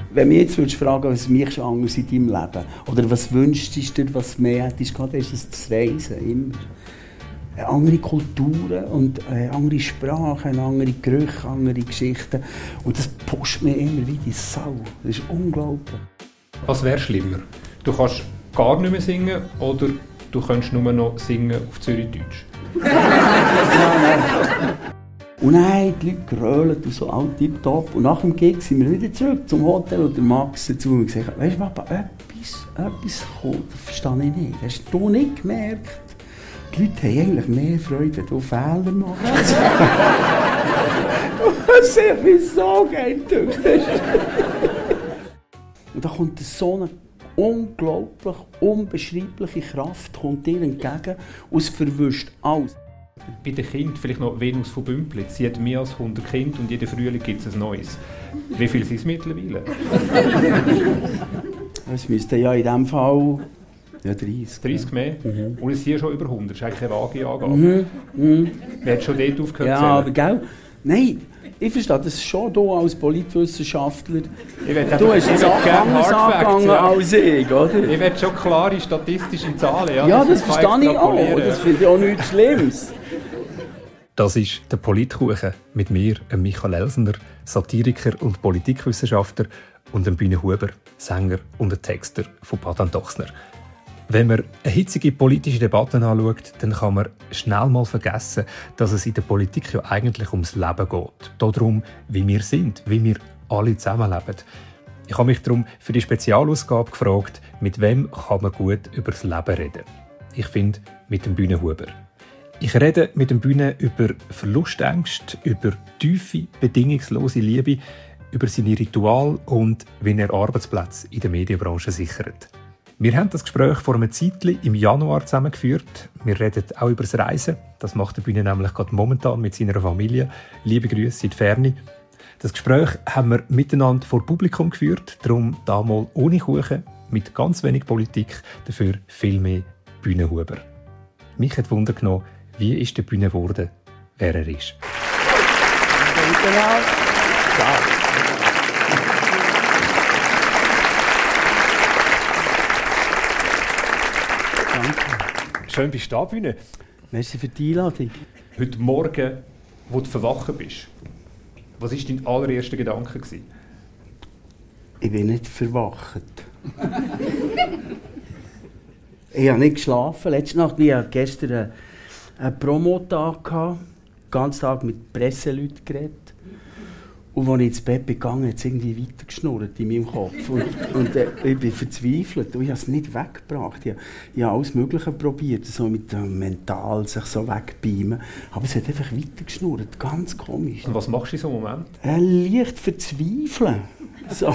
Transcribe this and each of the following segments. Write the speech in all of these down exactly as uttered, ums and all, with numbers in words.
Wenn du mich jetzt fragen würdest, was mich anders in deinem Leben oder was wünschst du dir, was mehr hättest, dann ist es das Reisen. Immer. Andere Kulturen und äh, andere Sprachen, andere Gerüche, andere Geschichten. Und das pusht mich immer wie die Sau. Das ist unglaublich. Was wäre schlimmer? Du kannst gar nicht mehr singen oder du kannst nur noch singen auf Zürichdeutsch? Und nein, die Leute grölen und so, all tipptopp. Und nach dem Gig sind wir wieder zurück zum Hotel und der Max dazu und gesagt, weißt du, Papa, etwas, etwas kommt, das verstehe ich nicht. Hast du nicht gemerkt? Die Leute haben eigentlich mehr Freude, wenn du Fehler machst. Das hat mich so geil gedacht. Und da kommt so eine unglaublich, unbeschreibliche Kraft kommt dir entgegen und es verwischt alles. Bei den Kindern vielleicht noch Venus von Bümplitz. Sie hat mehr als hundert Kinder und jeden Frühling gibt es ein neues. Wie viele sind es mittlerweile? Es müsste ja in diesem Fall ja, dreißig. dreißig mehr? Mhm. Und es sind ja schon über hundert. Das ist eigentlich eine vage Angabe. Mhm. Mhm. Wer hat schon dort aufgehört? Ja, aber gell? Nein, ich verstehe das schon du als Politwissenschaftler. Du hast jetzt auch anders angegangen ja. als ich, oder? Ich will schon klare statistische Zahlen. Ja, ja das, das verstehe ich auch. Das finde ich auch nichts Schlimmes. Das ist der Politkuchen mit mir, Michael Elsner, Satiriker und Politikwissenschaftler, und dem Bühne Huber, Sänger und Texter von Patent Ochsner. Wenn man eine hitzige politische Debatte anschaut, dann kann man schnell mal vergessen, dass es in der Politik ja eigentlich ums Leben geht. Darum, wie wir sind, wie wir alle zusammenleben. Ich habe mich darum für die Spezialausgabe gefragt, mit wem kann man gut über das Leben reden. Ich finde, mit dem Bühne Huber. Ich rede mit dem Bühne über Verlustängste, über tiefe, bedingungslose Liebe, über seine Rituale und wie er Arbeitsplätze in der Medienbranche sichert. Wir haben das Gespräch vor einem Zeitchen im Januar zusammengeführt. Wir reden auch über das Reisen. Das macht der Bühne nämlich gerade momentan mit seiner Familie. Liebe Grüße in die Ferne. Das Gespräch haben wir miteinander vor Publikum geführt, darum damals ohne Kuchen, mit ganz wenig Politik, dafür viel mehr Bühnenhuber. Mich hat Wunder genommen, wie ist der Bühne geworden, wer er ist. Schön bist du da, Bühne. Merci für die Einladung. Heute Morgen, wo du verwachen bist, was war dein allererster Gedanke? Ich bin nicht verwacht. Ich habe nicht geschlafen. Letzte Nacht, ich hatte gestern einen Promotag, den ganzen Tag mit Presseleuten geredet. Und als ich ins Bett bin gegangen, hat es irgendwie weitergeschnurrt in meinem Kopf. Und, und äh, ich bin verzweifelt und ich habe es nicht weggebracht. Ich, ich habe alles Mögliche probiert, so mit dem Mental sich so wegbeamen. Aber es hat einfach weitergeschnurrt, ganz komisch. Und was machst du in so einem Moment? Äh, leicht verzweifeln. So.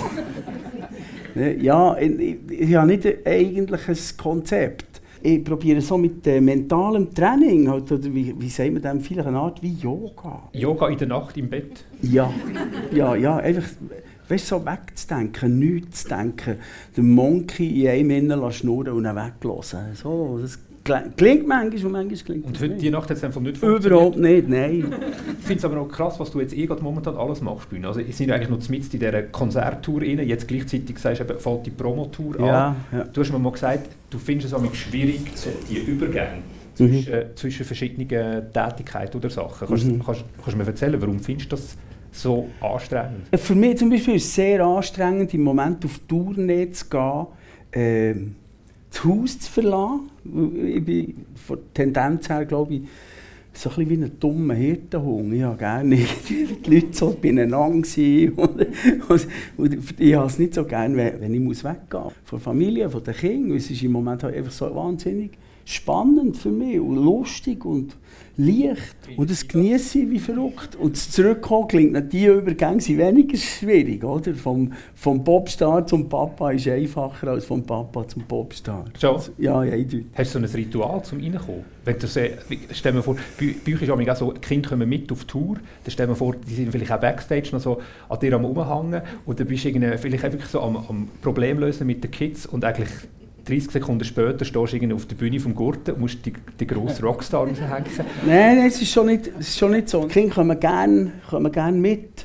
Ja, ich, ich, ich habe nicht eigentlich ein Konzept. Ich probiere so mit äh, mentalem Training, halt, oder wie, wie sagt man dem, vielleicht eine Art wie Yoga. Yoga in der Nacht im Bett? Ja, ja, ja, einfach, weißt, so wegzudenken, nichts zu denken, den Monkey in einem innen schnurren und dann weglassen. So, das klingt manchmal und manchmal klingt und das heute nicht. Die Nacht hat es einfach nicht funktioniert? Überhaupt nicht, nein. Ich finde es aber auch krass, was du jetzt eh gerade momentan alles machst. Also wir sind eigentlich noch mitten in dieser Konzerttour rein. Jetzt gleichzeitig sagst du, eben, fällt die Promotour an. Ja, ja. Du hast mir mal gesagt, du findest es auch schwierig, so die Übergänge zwischen, mhm. zwischen verschiedenen Tätigkeiten oder Sachen. Kannst, mhm. kannst, kannst du mir erzählen, warum findest du das so anstrengend? Für mich zum Beispiel ist es sehr anstrengend, im Moment auf Tournee zu gehen, äh, das Haus zu verlassen. Ich bin von der Tendenz her, glaube ich, so ein bisschen wie ein dummer Hirtenhund. Ich habe gerne die Leute so beieinander und, und, und ich habe es nicht so gerne, wenn ich muss weggehen muss. Von der Familie, von den Kindern. Es ist im Moment halt einfach so wahnsinnig spannend für mich und lustig und leicht. Und das genieße ich wie verrückt. Und das Zurückkommen klingt, die Übergänge sind weniger schwierig. Oder? Vom, vom Popstar zum Papa ist einfacher als vom Papa zum Popstar. Schon? Ja, ja, eindeutig. Hast du so ein Ritual zum Reinkommen? Wenn du se- stell mir vor, bei, bei euch ist auch so, die Kinder kommen mit auf Tour, dann stell mir vor, die sind vielleicht auch Backstage noch so an dir am Rumhängen und dann bist du vielleicht auch wirklich so am, am Problem lösen mit den Kids und eigentlich dreißig Sekunden später stehst du auf der Bühne vom Gurten und musst die, die grosse Rockstar raushängen. Nein, nein, es ist schon nicht, es ist schon nicht so. Die Kinder kommen gerne, kommen gerne mit.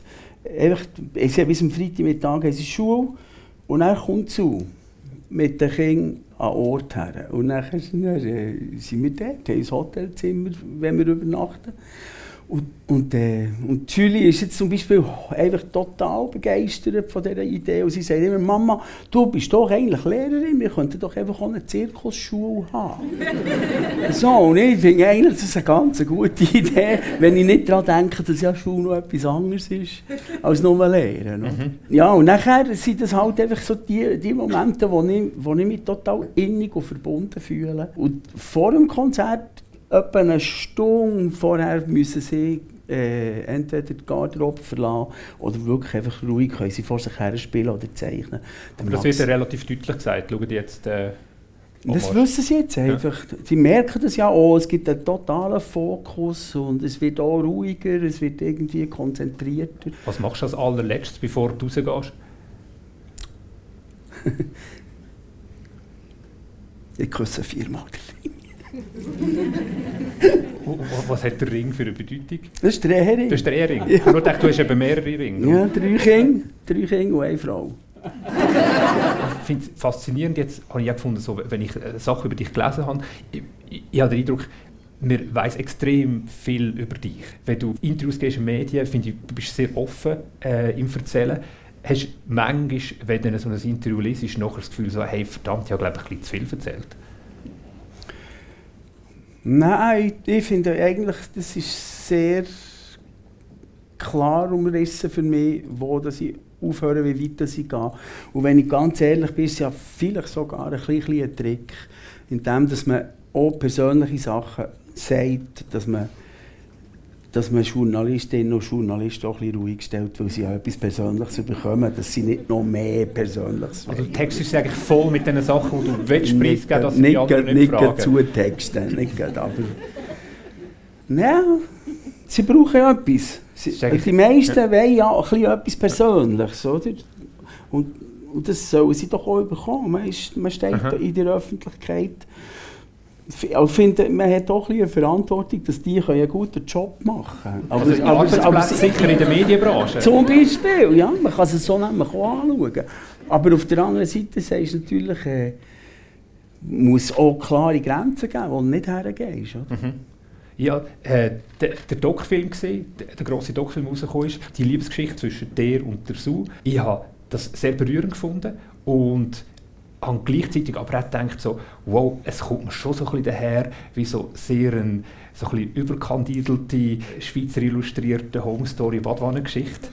einfach, ich bis am Freitagmittag haben sie Schule und dann kommt zu mit den Kindern an Ort her. Und dann sind wir dort, haben ein Hotelzimmer, wenn wir übernachten. Und, und, äh, und Julie ist jetzt zum Beispiel einfach total begeistert von dieser Idee. Und sie sagt immer, Mama, du bist doch eigentlich Lehrerin, wir könnten doch einfach auch eine Zirkusschule haben. So, und ich finde eigentlich, das ist eine ganz gute Idee, wenn ich nicht daran denke, dass ja Schule noch etwas anderes ist, als nur Lehren. Mhm. Ja, und nachher sind das halt einfach so die, die Momente, wo ich, wo ich mich total innig und verbunden fühle. Und vor dem Konzert, etwa eine Stunde vorher müssen sie äh, entweder die Garderobe verlassen oder wirklich einfach ruhig können sie vor sich her spielen oder zeichnen. Aber das wird ja relativ deutlich gesagt. Schauen jetzt, äh, das wissen sie jetzt einfach. Ja. Sie merken das ja auch, es gibt einen totalen Fokus und es wird auch ruhiger, es wird irgendwie konzentrierter. Was machst du als allerletztes, bevor du rausgehst? Ich küsse viermal den Ring. Was hat der Ring für eine Bedeutung? Das ist der Ehering. Das ist der Ehering? Ja. Ich dachte, du hast eben mehrere Ringe. Ja, drei Kinder, drei Kinder und eine Frau. Ich finde es faszinierend, jetzt habe ich auch gefunden, so, wenn ich Sachen über dich gelesen habe, ich, ich, ich habe den Eindruck, man weiss extrem viel über dich. Wenn du Interviews gehst in Medien, finde ich, du bist sehr offen äh, im Erzählen. Hast du manchmal, wenn du so ein Interview liest, nachher das Gefühl, so, hey, verdammt, ich habe glaube ich ein bisschen zu viel erzählt? Nein, ich finde eigentlich, das ist sehr klar umrissen für mich, wo dass ich aufhöre, wie weit ich gehe. Und wenn ich ganz ehrlich bin, ist es ja vielleicht sogar ein kleiner Trick, indem dass man auch persönliche Sachen sagt, dass man, dass man Journalistinnen und Journalisten auch ein bisschen ruhig stellt, weil sie ja etwas Persönliches bekommen, dass sie nicht noch mehr Persönliches Also der Text ist eigentlich voll mit den Sachen, die du willst preisgeben, dass nicht, die anderen nicht, nicht fragen. Nicht zu Texten, nicht aber... Ja, sie brauchen ja etwas. Sie, die meisten ja. wollen ja ein bisschen etwas Persönliches, oder? Und, und das sollen sie doch auch bekommen. Man, ist, man steht Aha. in der Öffentlichkeit. Ich finde, man hat auch ein bisschen eine Verantwortung, dass die einen guten Job machen können. Aber, also aber, aber sicher in der Medienbranche? Zum Beispiel, ja. Man kann es so nämlich auch anschauen. Aber auf der anderen Seite sagst du natürlich, äh, muss auch klare Grenzen geben, wo du nicht hergehst. Oder? Mhm. Ja, äh, der, der Doc-Film gesehen, der, der grosse Doc-Film rausgekommen ist, die Liebesgeschichte zwischen dir und der Sue. Ich habe das sehr berührend gefunden und habe gleichzeitig aber auch gedacht, so, wow, es kommt mir schon so ein bisschen daher, wie so sehr ein, so ein bisschen überkandidelte, Schweizer illustrierte Home-Story-Badwanne-Geschichte.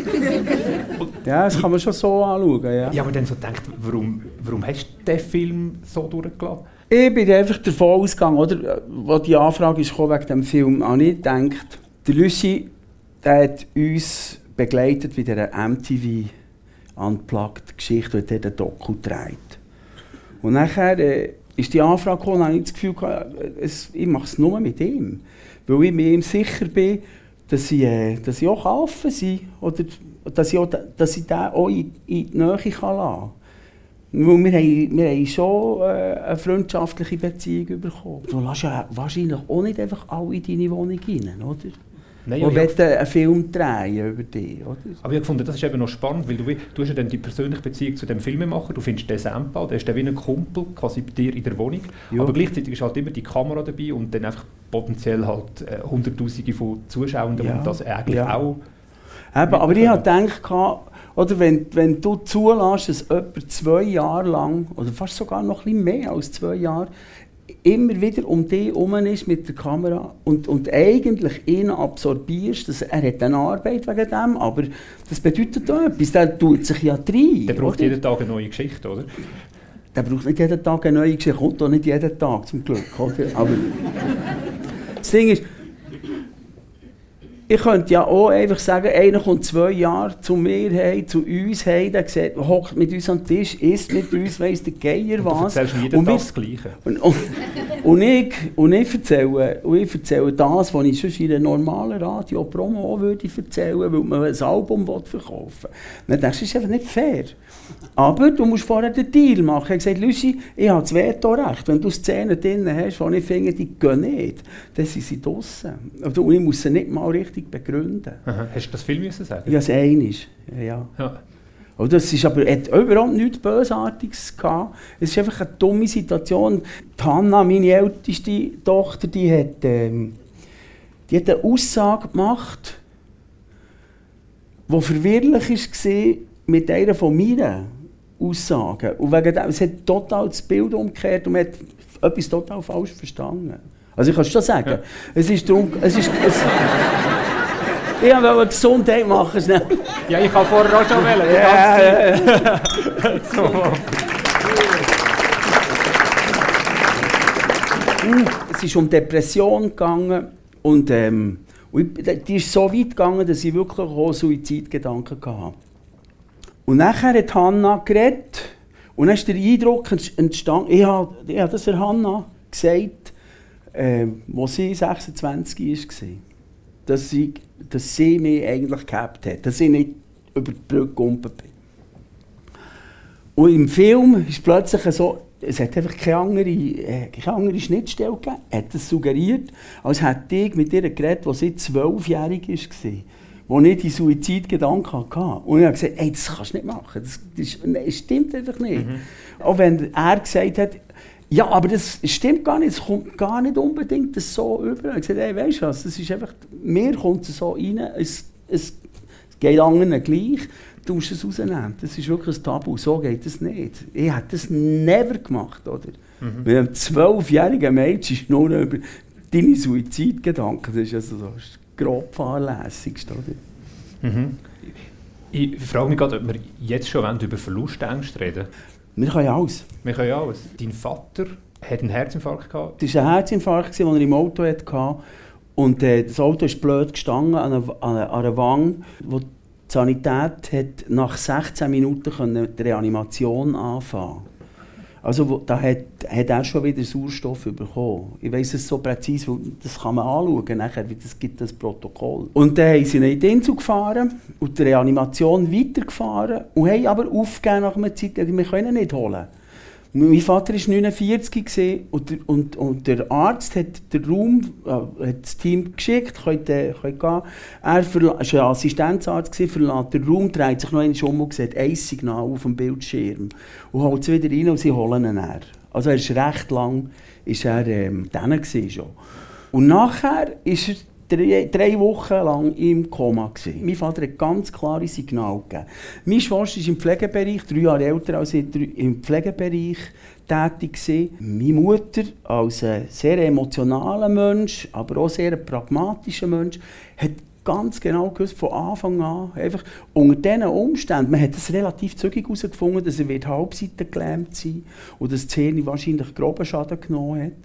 Ja, das kann man schon so anschauen, ja. Ich habe mir dann so gedacht, warum, warum hast du diesen Film so durchgelassen? Ich bin einfach davon ausgegangen, oder, als die Anfrage ist wegen dem Film, habe ich gedacht, der Lucy, der hat uns begleitet bei dieser M T V Unplugged-Geschichte, die der Doku trägt. Und nachher äh, ist die Anfrage gekommen, und habe ich das Gefühl gehabt, es, ich mache es nur mit ihm. Weil ich mir ihm sicher bin, dass ich, äh, dass ich auch offen sein kann, oder dass ich, auch, dass ich den auch in, in die Nähe kann lassen kann. Weil wir haben, wir haben schon äh, eine freundschaftliche Beziehung bekommen. Du lässt ja wahrscheinlich auch nicht einfach alle in deine Wohnung rein, oder? Nein, ja, und wollen einen Film drehen über dich, oder? Aber ich fand, das ist eben noch spannend, weil du, du hast ja dann die persönliche Beziehung zu dem Filmemacher, du findest den Sampa, der ist dann wie ein Kumpel quasi bei dir in der Wohnung, ja. Aber gleichzeitig ist halt immer die Kamera dabei und dann einfach potenziell halt äh, Hunderttausende von Zuschauern, ja. Und das eigentlich ja. Auch... Eben, aber ich habe gedacht, oder wenn, wenn du zulässt, dass jemand zwei Jahre lang, oder fast sogar noch ein bisschen mehr als zwei Jahre, immer wieder um dich herum ist mit der Kamera und, und eigentlich ihn absorbierst, dass er hat eine Arbeit wegen dem, aber das bedeutet auch etwas, der tut sich ja rein. Der braucht oder? jeden Tag eine neue Geschichte, oder? Der braucht nicht jeden Tag eine neue Geschichte, kommt auch nicht jeden Tag, zum Glück, oder? Aber das Ding ist, ich könnte ja auch einfach sagen, einer kommt zwei Jahre zu mir hey, zu uns hey, der sagt, hockt mit uns am Tisch, isst mit uns, weiss der Geier was. Und du erzählst jeden Tag das Gleiche. Und, und, und, ich, und, ich erzähle, und ich erzähle das, was ich sonst in einer normalen Radio-Promo würde erzählen, weil man ein Album verkaufen will. Das ist einfach nicht fair. Aber du musst vorher den Deal machen. Ich habe gesagt, Lucy, ich habe das Vetorecht. Wenn du Szenen drin hast, die ich finde, die gehen nicht, dann sind sie draussen. Und ich muss sie nicht mal richtig richtig begründen. Aha. Hast du das viel müssen sagen? Ja, das eine ist. Ja. Ja. Und das ist aber, hat überhaupt nichts Bösartiges gehabt. Es ist einfach eine dumme Situation. Die Hanna, meine älteste Tochter, die hat, ähm, die hat eine Aussage gemacht, die verwirrlich war mit einer von meinen Aussagen. Und wegen dem, es hat total das Bild umgekehrt und man hat etwas total falsch verstanden. Also ich kann es schon sagen. Ja. Es ist darum, es ist, es, ich wollte eine Gesundheit machen. Schnell. Ja, ich kann vorher auch schon wählen. Ja, ja, ja. So. Es ist um Depression gegangen und, ähm, und die ist so weit gegangen, dass ich wirklich auch Suizidgedanken hatte. Und nachher hat Hanna geredet und dann ist der Eindruck entstanden, ich habe, ich habe das der Hanna gesagt, äh, als sie sechsundzwanzig war, dass sie, dass sie mich eigentlich gehabt hat, dass ich nicht über die Brücke gekommen bin. Und im Film ist plötzlich so, es hat einfach keine andere, äh, keine andere Schnittstelle gegeben. Er hat das suggeriert, als hätte ich mit ihr geredet, als sie zwölfjährig war, wo ich die Suizidgedanken hatte. Und ich habe gesagt, hey, das kannst du nicht machen, das, das, das stimmt einfach nicht. Mhm. Auch wenn er gesagt hat, ja, aber das stimmt gar nicht, es kommt gar nicht unbedingt so über. Ich habe gesagt, hey, weißt du was, das ist einfach, mir kommt es so rein, es, es, es geht anderen gleich, du musst es rausnehmen. Das ist wirklich ein Tabu, so geht es nicht. Ich hätte das never gemacht, oder? Mhm. Mit einem zwölfjährigen Mädchen nur über deine Suizidgedanken, das ist also so das grob fahrlässigste, oder? Mhm. Ich frage mich gerade, ob wir jetzt schon über Verlustängste reden. Wir können ja alles. Wir können ja alles. Dein Vater hat einen Herzinfarkt gehabt? Das war ein Herzinfarkt, den er im Auto hatte. Und äh, das Auto ist blöd gestanden an einer, an einer Wange, wo die Sanität hat nach sechzehn Minuten die Reanimation anfangen. Also wo, da hat, hat er schon wieder Sauerstoff bekommen. Ich weiss es so präzise, weil das kann man anschauen, nachher, wie das gibt das Protokoll. Und dann haben sie in die Insel gefahren und die Reanimation weitergefahren und haben aber aufgegeben nach einer Zeit, wir können ihn nicht holen. Mein Vater war neunundvierzig und der, und, und der Arzt hat den Raum, äh, hat das Team geschickt, könnt, äh, könnt gehen. Er war ein Assistenzarzt, verlässt den Raum, dreht sich noch einmal um und sieht ein Signal auf dem Bildschirm. Und holt es wieder rein und sie holen ihn her. Also er ist recht lang ist er, ähm, dann schon. Und nachher ist er Drei, drei Wochen lang im Koma gewesen. Mein Vater hat ganz klare Signale gegeben. Meine Schwester ist im Pflegebereich, drei Jahre älter als ich, im Pflegebereich tätig gewesen. Meine Mutter, als ein sehr emotionaler Mensch, aber auch sehr pragmatischer Mensch, hat ganz genau gewusst, von Anfang an, einfach unter diesen Umständen, man hat es relativ zügig herausgefunden, dass er halbseitig gelähmt sein und dass das Hirn wahrscheinlich groben Schaden genommen hat.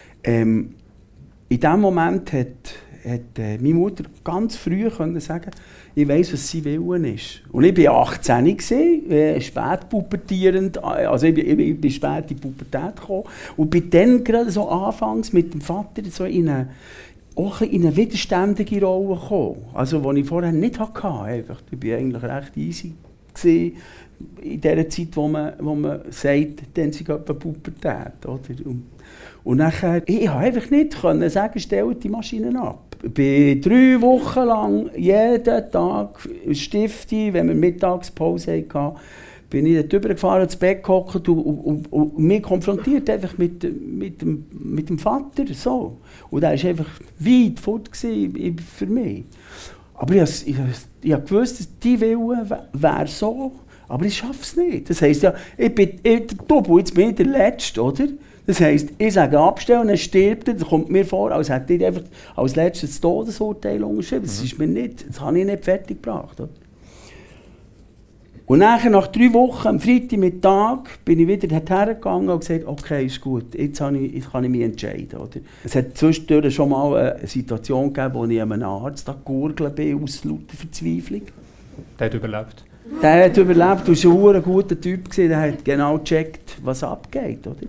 Ähm, in diesem Moment hat hat äh, meine Mutter ganz früh können sagen, ich weiss, was sie Willen ist. Und ich war achtzehn, äh, spät pubertierend, also ich, ich, ich bin spät in die Pubertät gekommen und bin dann gerade so anfangs mit dem Vater so in eine, auch in eine widerständige Rolle gekommen, also die ich vorher nicht hatte. Einfach. Ich war eigentlich recht easy gewesen, in der Zeit, wo man, wo man sagt, dann sind etwa Pubertät. Oder? Und, und nachher, ich konnte einfach nicht können sagen, stellt die Maschinen ab. Ich bin drei Wochen lang, jeden Tag, Stifte, wenn wir Mittagspause hatten, bin ich dort rübergefahren, ins Bett gehockt und, und, und, und mich konfrontiert einfach mit, mit, dem, mit dem Vater. So. Und er war einfach weit fort gewesen für mich. Aber ich, ich, ich, ich wusste, dass die Wille wäre so, aber ich schaffe es nicht. Das heisst ja, ich bin ich, du, jetzt bin ich der Letzte, oder? Das heisst, ich sage abstellen, dann stirbt er, das kommt mir vor, als hätte ich einfach als letztes das Todesurteil unterschrieben. Das ist mir nicht, das habe ich nicht fertig gebracht. Oder? Und nachher, nach drei Wochen, am Freitagmittag, bin ich wieder dorthin gegangen und gesagt, okay, ist gut, jetzt, habe ich, jetzt kann ich mich entscheiden. Oder? Es hat zwischendurch schon mal eine Situation gegeben, wo ich einem Arzt gegurgelt bin, aus lauter Verzweiflung. Der hat überlebt? Der hat überlebt und war ein guter Typ, der hat genau gecheckt, was abgeht. Oder?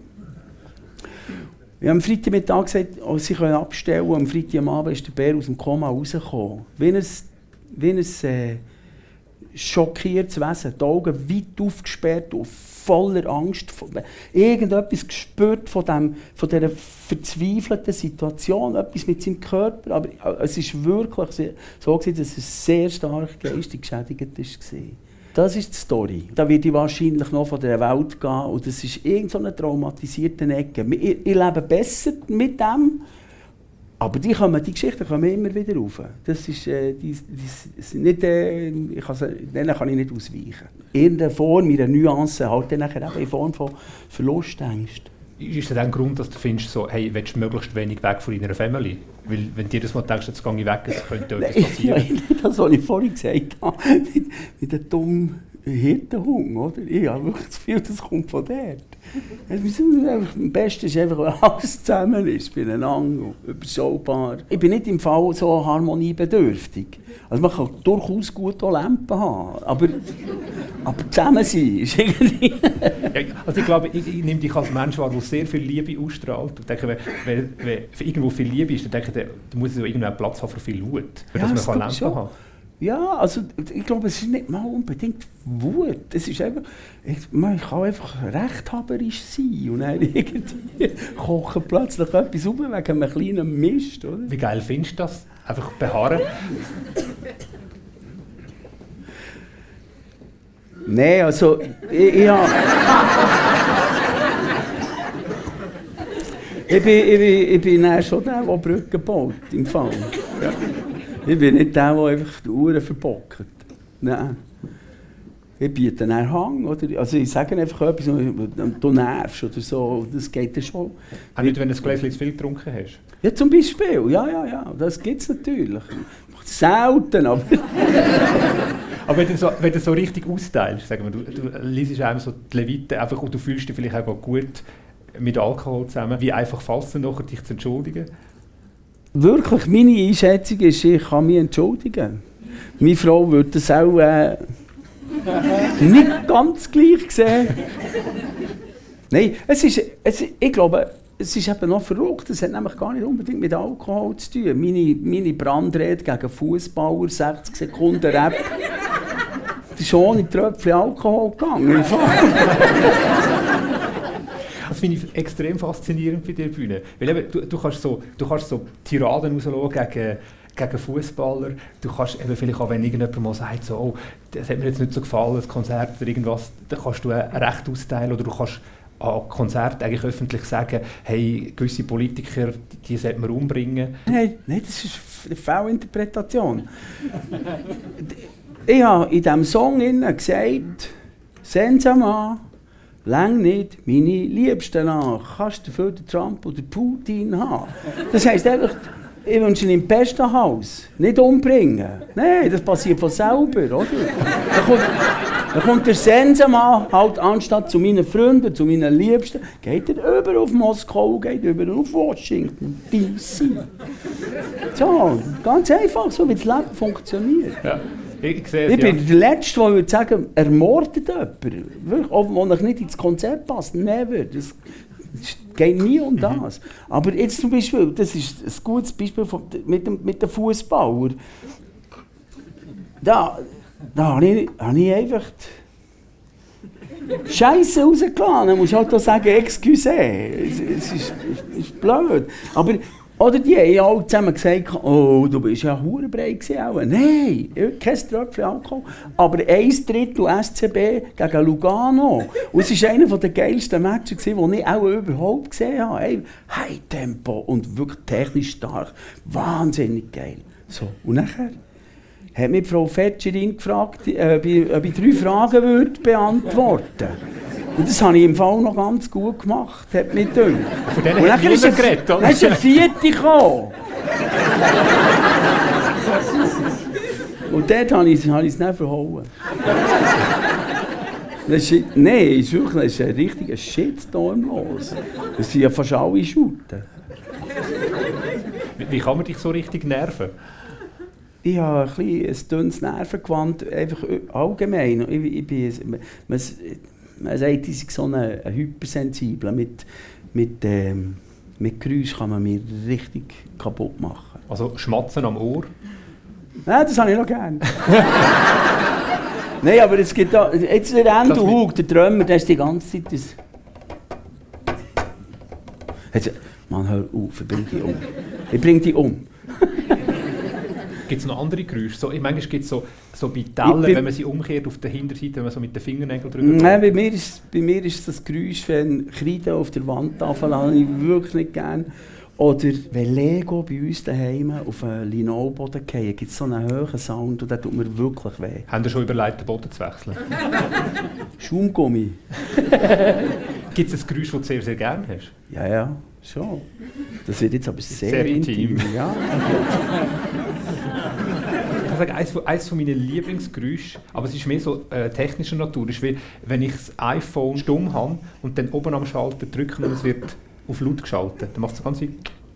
Ich habe am Freitagmittag gesagt, oh, sie können abstellen, und am Freitagabend ist der Bär aus dem Koma rausgekommen. Wie ein, wie ein äh, schockiertes Wesen, die Augen weit aufgesperrt und voller Angst. Irgendetwas gespürt von, dem, von dieser verzweifelten Situation, etwas mit seinem Körper. Aber es ist wirklich so, dass er sehr stark geistig geschädigt war. Das ist die Story. Da werde ich wahrscheinlich noch von dieser Welt gehen und das ist irgendeine so traumatisierte Ecke. Ich, ich lebe besser mit dem, aber die, kommen, die Geschichten kommen immer wieder rauf. Das ist, äh, die, die, die, nicht, äh, ich kann, denen kann ich nicht ausweichen. Irgendeine Form, ihre Nuance, halt dann nachher eben in Form von Verlustängsten. Ist das ein Grund, dass du findest, so, hey, willst du möglichst wenig weg von deiner Familie? Weil wenn du dir das mal denkst, jetzt gehe ich weg, es könnte etwas passieren. Ja, das, was ich vorhin gesagt habe, mit, mit dem dummen Hirtenhund, oder? Ich habe wirklich das Gefühl, das kommt von dort. Am besten ist einfach, wenn alles zusammen ist, beieinander, überschaubar. Ich bin nicht im Fall so harmoniebedürftig. Also man kann durchaus gut auch Lampen haben, aber, aber zusammen sein ist irgendwie... Ja, also ich glaube, ich, ich nehme dich als Mensch wahr, der sehr viel Liebe ausstrahlt. Und denke, wenn, wenn, wenn irgendwo viel Liebe ist, dann denke ich, da muss es irgendeinen Platz haben für viel Wut, für ja, dass man Lampen haben kann. Ja, also ich glaube, es ist nicht mal unbedingt Wut. Es ist einfach, ich, man kann einfach rechthaberisch sein und dann irgendwie kochen plötzlich etwas rum wegen einem kleinen Mist, oder? Wie geil findest du das? Einfach beharren? Nein, also ich, ich habe... ich bin, ich bin, ich bin dann schon der, der Brücken baut, im Fall. Ja. Ich bin nicht der, der einfach die Uhren verbockt. Nein. Ich biete einen Hang. Oder? Also ich sage einfach etwas, du nervst oder so. Das geht dann schon. Auch nicht, wenn du ein Gläschen zu viel getrunken hast? Ja, zum Beispiel. Ja, ja, ja. Das gibt es natürlich. Selten, aber... Aber wenn du, so, wenn du so richtig austeilst, sagen wir, du, du liest einem so die Leviten einfach und du fühlst dich vielleicht auch gut mit Alkohol zusammen, wie einfach fällt es dir nachher, dich zu entschuldigen? Wirklich, meine Einschätzung ist, ich kann mich entschuldigen. Meine Frau würde das auch äh, nicht ganz gleich sehen. Nein, es ist, es, ich glaube, es ist eben noch verrückt. Es hat nämlich gar nicht unbedingt mit Alkohol zu tun. Meine, meine Brandrede gegen Fußballer, sechzig Sekunden Rap, das ist ohne Tröpfchen Alkohol gegangen. Das finde ich extrem faszinierend bei der Bühne. Weil eben, du, du kannst so, du kannst so Tiraden rauslassen gegen, gegen Fußballer. Du kannst eben vielleicht auch, wenn irgendjemand mal sagt, so, oh, das hat mir jetzt nicht so gefallen, das Konzert oder irgendwas, dann kannst du ein Recht austeilen oder du kannst an Konzerten eigentlich öffentlich sagen, hey, gewisse Politiker, die, die sollten wir umbringen. Nein, nein, das ist eine Fehlinterpretation. Ich habe in diesem Song gesagt, Sensama, lang nicht meine Liebsten nach. Kannst du dafür den Trump oder Putin haben? Das heisst einfach, ich wünsche ihn im besten Haus. Nicht umbringen. Nein, das passiert von selber, oder? Dann kommt, dann kommt der Sensenmann halt anstatt zu meinen Freunden, zu meinen Liebsten, geht er über auf Moskau, geht über auf Washington, D C So, ganz einfach, so wie das Leben funktioniert. Ja. Ich, sehe, ich bin ja. der Letzte, der würde sagen, ermordet jemand. Auch wenn ich nicht ins Konzept passt. Never. Das geht nie um das. Mhm. Aber jetzt zum Beispiel, das ist ein gutes Beispiel von, mit dem, mit dem Fußballer. Da, da habe ich, habe ich einfach Scheiße rausgelassen. Dann musst du halt auch sagen, excuse. Es, es ist, es ist blöd. Aber oder die haben alle zusammen gesagt, oh, du bist ja hurenbreit gewesen. Nein, kein Tröpfchen Alkohol. Aber ein Drittel S C B gegen Lugano. Und es war einer der geilsten Matches, die ich auch überhaupt gesehen habe. Hey, High Tempo und wirklich technisch stark. Wahnsinnig geil. So, und nachher hat mich Frau Fetscherin gefragt, ob ich, ob ich drei Fragen würde beantworten würde. Und das habe ich im Fall noch ganz gut gemacht, hat mich gedacht. Von denen hat niemand geredet, oder? Dann ist ein Vierte gekommen. Und dort habe ich, habe ich es nicht verhauen. Das ist, nein, ist wirklich, das ist ein richtiger Shitstorm los. Das sind ja fast alle Shooten. Wie, wie kann man dich so richtig nerven? Ich habe ein, bisschen ein dünnes Nervengewand, einfach allgemein. Ich, ich bin, man, man sagt, ich bin so ein, ein Hypersensibler. Mit, mit, ähm, mit Geräusch kann man mich richtig kaputt machen. Also Schmatzen am Ohr? Nein, das habe ich noch gerne. Nein, aber es gibt da... Jetzt der Endo Hug, der Drummer, der ist die ganze Zeit... Das jetzt, Mann, hör auf, ich bring dich um. Ich bring dich um. Gibt es noch andere Geräusche? So, manchmal gibt es so, so bei Tellen, wenn man sie umkehrt auf der Hinterseite, wenn man so mit den Fingernägeln drüber geht. Nein, bei mir, ist, bei mir ist das Geräusch, wenn Kreide auf der Wandtafel habe ich wirklich nicht gerne. Oder wenn Lego bei uns daheim auf einen Linoboden fallen, gibt es so einen hohen Sound und der tut mir wirklich weh. Haben Sie schon überlegt, den Boden zu wechseln? Schaumgummi. Gibt es ein Geräusch, das du sehr, sehr gerne hast? Ja, ja, schon. Das wird jetzt aber sehr, sehr intim. intim. Ja. Ich kann sagen, eines von, eines von meinen Lieblingsgeräuschen, aber es ist mehr so äh, technischer Natur, ist wie wenn ich das iPhone stumm habe und dann oben am Schalter drücke und es wird auf laut geschaltet. Dann macht es ganz viel.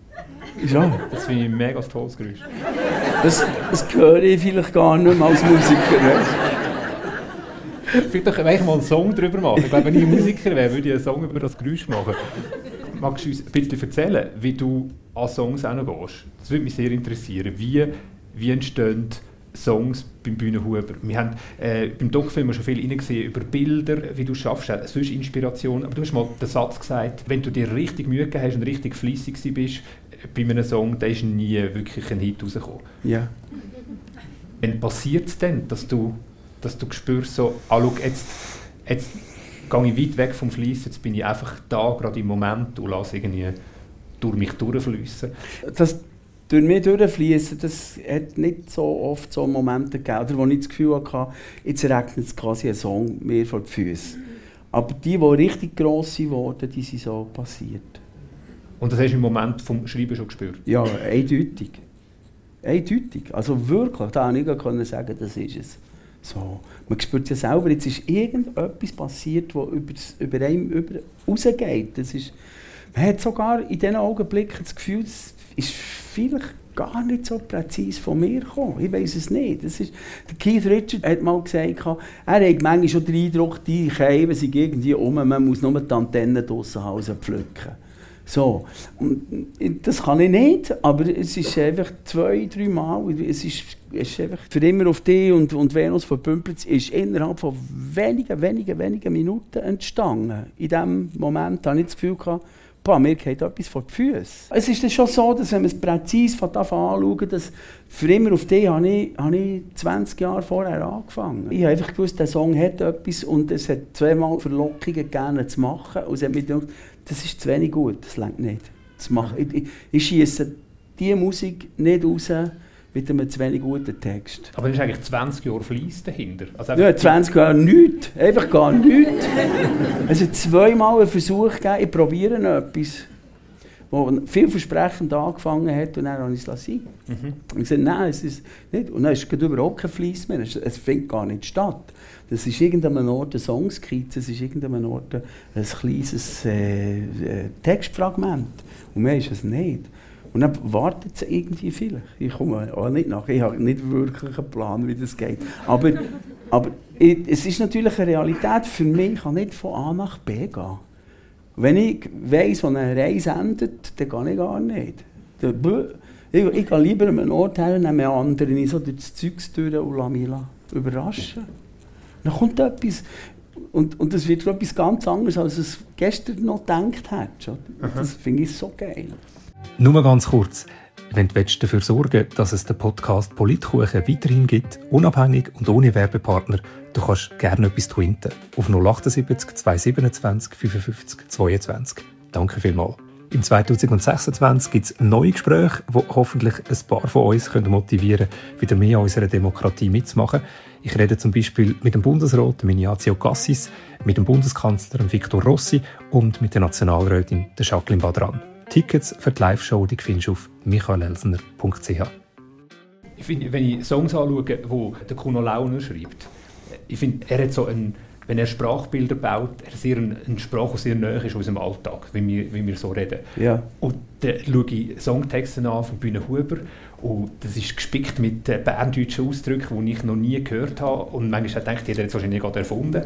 Ja. Das finde ich ein mega tolles Geräusch. Das, das höre ich vielleicht gar nicht mehr als Musiker. Ne? Vielleicht doch mal einen Song darüber machen. Ich glaube, wenn ich Musiker wäre, würde ich einen Song über das Geräusch machen. Magst du uns ein bisschen erzählen, wie du an Songs hingehst? Das würde mich sehr interessieren. Wie, wie entstehen Songs beim Bühnenhuber? Wir haben äh, beim Doc-Film schon viel gesehen über Bilder, wie du schaffst, sonst Inspiration. Aber du hast mal den Satz gesagt, wenn du dir richtig Mühe gegeben hast und richtig fleissig bist bei einem Song, dann ist nie wirklich ein Hit rausgekommen. Ja. Wann passiert es denn, dass du, dass du spürst, so, ah, schau, jetzt, jetzt gehe ich weit weg vom Fleiss, jetzt bin ich einfach da, gerade im Moment, und lasse irgendwie durch mich durchfließen? Das durch mich durchfließen, das hat nicht so oft so Momente gegeben, wo ich das Gefühl hatte, jetzt regnet es quasi ein Song mir vor die Füße. Aber die, die richtig gross wurden, die sind so passiert. Und das hast du im Moment vom Schreiben schon gespürt? Ja, eindeutig. Eindeutig. Also wirklich, da konnte ich gar sagen, das ist es. So. Man spürt ja selber, jetzt ist irgendetwas passiert, das über, über einem über, rausgeht. Das ist, man hat sogar in diesen Augenblicken das Gefühl, das ist vielleicht gar nicht so präzise von mir gekommen. Ich weiss es nicht. Das ist, der Keith Richards hat mal gesagt, er hat manchmal schon den Eindruck, die Käfer sind irgendwie um, man muss nur die Antennen draussen pflücken. So, und das kann ich nicht, aber es ist einfach zwei, drei Mal, es ist, es ist einfach für immer auf dich und, und Venus von Pümplitz ist innerhalb von wenigen, wenigen, wenigen Minuten entstanden. In diesem Moment hatte ich das Gefühl, boah, mir geht etwas vor die Füße. Es ist dann schon so, dass wenn man es präzise von anschauen, dass für immer auf dich habe ich, habe ich zwanzig Jahre vorher angefangen. Ich habe einfach gewusst, der Song hat etwas und es hat zweimal Verlockungen gegeben, zu machen. Und es hat mir gedacht, das ist zu wenig gut, das reicht nicht. Das mache, ich ich, ich schiesse diese Musik nicht raus mit einem zu wenig guten Text. Aber da ist eigentlich zwanzig Jahre Fleiss dahinter. Also ja, zwanzig Jahre nichts, einfach gar nichts. Es hat zweimal einen Versuch gegeben, ich probiere etwas, das vielversprechend angefangen hat und dann habe ich es lassen. Mhm. Und ich gesagt, nein, es ist nicht. Und dann ist es überhaupt kein Fleiss mehr, es, es findet gar nicht statt. Das ist irgendeinem Ort ein Songskizze, es ist irgendeinem Ort ein kleines äh, äh, Textfragment. Und mehr ist es nicht. Und dann wartet es irgendwie vielleicht. Ich komme auch nicht nach. Ich habe nicht wirklich einen Plan, wie das geht. Aber, aber ich, es ist natürlich eine Realität. Für mich kann nicht von A nach B gehen. Wenn ich weiss, wo eine Reise endet, dann gehe ich gar nicht. Ich, ich gehe lieber an einen Ort her, nehme anderen in so durch das Zeugs durch und lasse mich überraschen. Dann kommt etwas. Und, und das wird etwas ganz anderes, als du es gestern noch gedacht hättest. Das finde ich so geil. Nur ganz kurz. Wenn du dafür sorgen willst, dass es den Podcast Politkuchen weiterhin gibt, unabhängig und ohne Werbepartner, du kannst gerne etwas twinten. Auf null achtundsiebzig, zweihundertsiebenundzwanzig, fünfundfünfzig, zweiundzwanzig. Danke vielmals. Im zweitausendsechsundzwanzig gibt es neue Gespräche, die hoffentlich ein paar von uns motivieren können, wieder mehr an unserer Demokratie mitzumachen. Ich rede zum Beispiel mit dem Bundesrat Ignazio Cassis, mit dem Bundeskanzler Victor Rossi und mit der Nationalrätin Jacqueline Badran. Tickets für die Live-Show die findest du auf michael elsner punkt c h. Ich finde, wenn ich Songs anschaue, die der Kuno Launer schreibt, ich finde, er hat so einen, wenn er Sprachbilder baut, er sehr eine, eine Sprache, die sehr nahe ist unserem Alltag, wie wir, wie wir so reden. Ja. Und dann schaue ich Songtexte an von Bühnenhuber und das ist gespickt mit äh, berndeutschen Ausdrücken, die ich noch nie gehört habe und manchmal denke ich, die hat er jetzt wahrscheinlich gerade erfunden.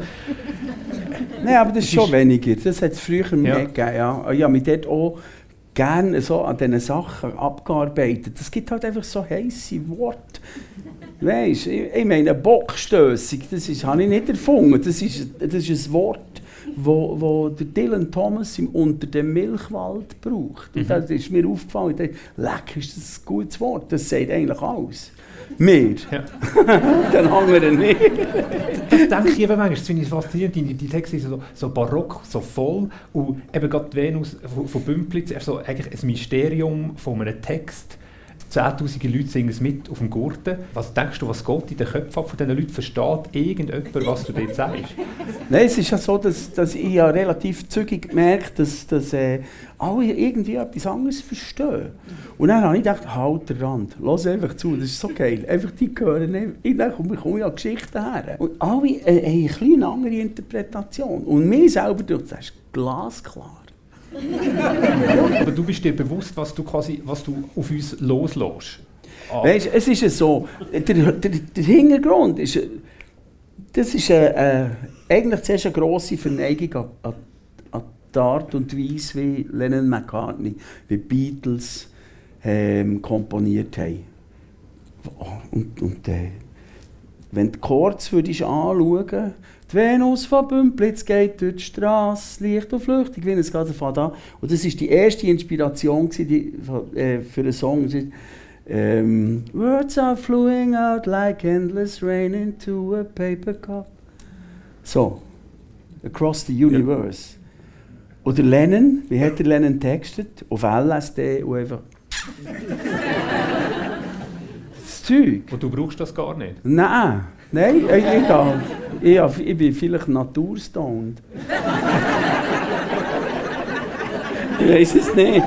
Nein, aber das ist schon weniger. Das hat es früher ja. mehr gegeben. Ja. Ich habe mich dort auch gerne so an diesen Sachen abgearbeitet. Es gibt halt einfach so heisse Worte. Weißt, ich, ich meine, Bockstössig, das ist, habe ich nicht erfunden. Das ist, das ist ein Wort, wo, wo der Dylan Thomas im Unter dem Milchwald braucht. Und das ist mir aufgefallen. Ich dachte, leck, ist das ein gutes Wort. Das sagt eigentlich alles. Mir. Ja. Den anderen nicht. Das denke ich eben manchmal. Das finde ich faszinierend. Die, die Texte sind so, so barock, so voll. Und eben gerade die Venus von, von Bümplitz, so eigentlich ein Mysterium von einem Text. Zehntausende Leute singen es mit auf dem Gurten. Was denkst du, was geht in den Köpfen ab von diesen Leuten? Versteht irgendjemand, was du dort sagst? Nein, es ist ja so, dass, dass ich ja relativ zügig gemerkt habe, dass, dass äh, alle irgendwie etwas anderes verstehen. Und dann habe ich gedacht, halt den Rand, lass einfach zu, das ist so geil. Einfach die hören nicht. Ich denke, ich komme ja Geschichten her. Und alle äh, haben eine kleine andere Interpretation. Und mir selber, das ist glasklar. Aber du bist dir bewusst, was du, quasi, was du auf uns loslässt. Ah. Weißt, es ist ja so, der, der, der Hintergrund ist, das ist äh, äh, eigentlich zuerst eine grosse Verneigung an, an, an die Art und Weise, wie Lennon McCartney, wie die Beatles ähm, komponiert haben. Und, und äh, wenn du kurz würdest anschauen, die Venus von Bümplitz geht durch die Straße, leicht und flüchtig, wie es gerade von da. Und das war die erste Inspiration die, äh, für einen Song. Ähm, Words are flowing out like endless rain into a paper cup. So, across the universe. Ja. Oder Lennon, wie hat der Lennon textet? Auf L S D und einfach... das Zeug. Und du brauchst das gar nicht? Nein. Nein, ich, ich, ich, ich bin vielleicht naturstoned. Ich weiß es nicht.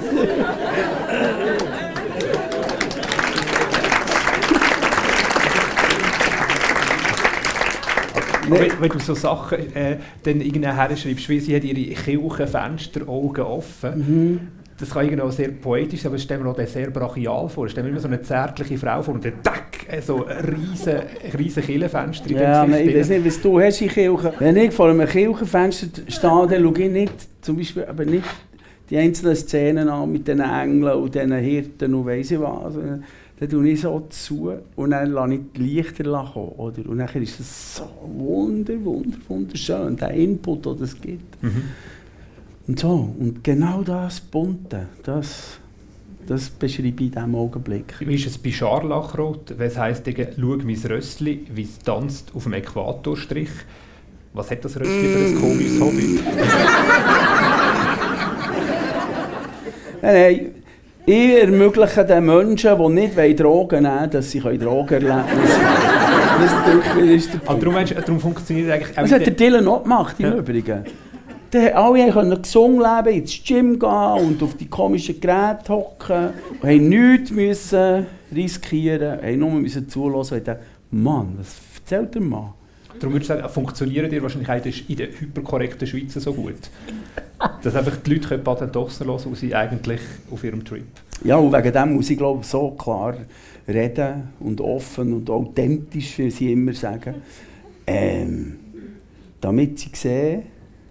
Wenn, wenn du so Sachen äh, dann irgendwann herschreibst, wie sie hat ihre Kirchenfensteraugen offen, mhm. Das kann irgendwie auch sehr poetisch sein, aber ich stelle mir auch sehr brachial vor. Ich stelle mir immer so eine zärtliche Frau vor und der Tack, so ein riesen, riesen Kirchenfenster in ja, dem Gesicht. Ich weiß nicht, was du hast in Kirche. Wenn ich vor einem Kirchenfenster stehe, dann schaue ich nicht, zum Beispiel, aber nicht die einzelnen Szenen an mit den Engeln und den Hirten und weiss ich was. Dann tue ich so zu und dann lasse ich die Lichter kommen. Oder? Und dann ist es so wunder, wunder, wunderschön, der Input, den es gibt. Mhm. Und so, und genau das Bunte, das, das beschreibe ich in diesem Augenblick. Wie ist es bei Scharlachrot? Was heisst, «Schau mein Rössli, wie es tanzt auf dem Äquatorstrich». Was hat das Rössli für ein komisches Hobby? Nein, nein, ich ermögliche den Menschen, die nicht Drogen nehmen wollen, dass sie Drogen erleben können. Das ist der Aber darum, darum funktioniert eigentlich... Das hat der Dylan auch gemacht, im ja. Übrigen. Die alle konnten gesund leben, ins Gym gehen und auf die komischen Geräte hocken. Und haben nichts müssen riskieren, haben nur müssen zulassen und dachten, Mann, was erzählt der Mann? Darum würde ich sagen, funktionieren dir wahrscheinlich in der hyperkorrekten Schweiz so gut. Dass einfach die Leute Patent Ochsner hören und sie eigentlich auf ihrem Trip. Ja, und wegen dem muss ich glaube so klar reden und offen und authentisch, wie sie immer sagen. Ähm, damit sie sehen,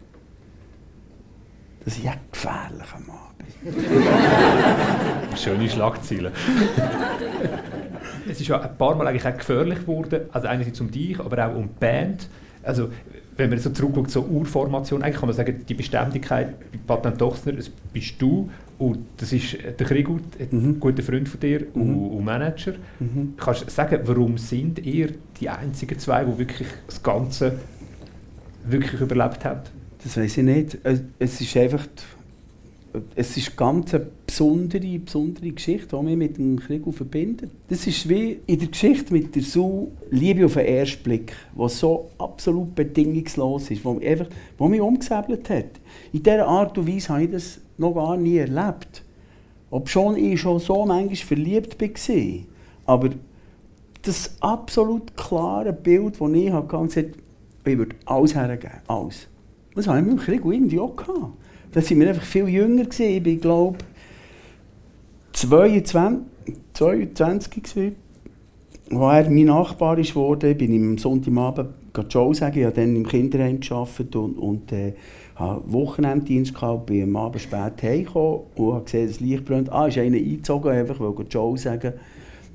dass ich ein gefährlicher Mann bin. Schöne Schlagzeilen. Es ist ja ein paar Mal eigentlich auch gefährlich geworden, also einerseits um dich, aber auch um die Band. Also, wenn man so zurückschaut zur Urformation, eigentlich kann man sagen, die Beständigkeit bei Patent Ochsner, das bist du und das ist der Krigut, ein mhm. guter Freund von dir mhm. und, und Manager. Mhm. Kannst du sagen, warum sind ihr die einzigen zwei, die wirklich das Ganze wirklich überlebt haben? Das weiss ich nicht. Es ist einfach, es ist ganz eine besondere, besondere Geschichte, die mich mit dem Krieg verbindet. Das ist wie in der Geschichte mit der Sue Liebe auf den ersten Blick, die so absolut bedingungslos ist, die mich, einfach, die mich umgesäbelt hat. In dieser Art und Weise habe ich das noch gar nie erlebt. Obschon ich schon so manchmal verliebt war. Aber das absolut klare Bild, das ich hatte, gesagt, ich würde alles hergeben, alles. Das habe ich mit dem Krieg irgendwie auch gehabt. Da waren wir einfach viel jünger gewesen. Ich bin, glaube zweiundzwanzig, zweiundzwanzig gewesen. Als er mein Nachbar ist wurde, bin ich am Sonntagabend Joe sagen. Ich habe dann im Kinderheim gearbeitet und, und äh, hatte Wochenenddienst gehabt, bin am Abend spät heimgekommen und habe gesehen, das Licht brennt. Ah, ist einer eingezogen, einfach weil Joe sagen.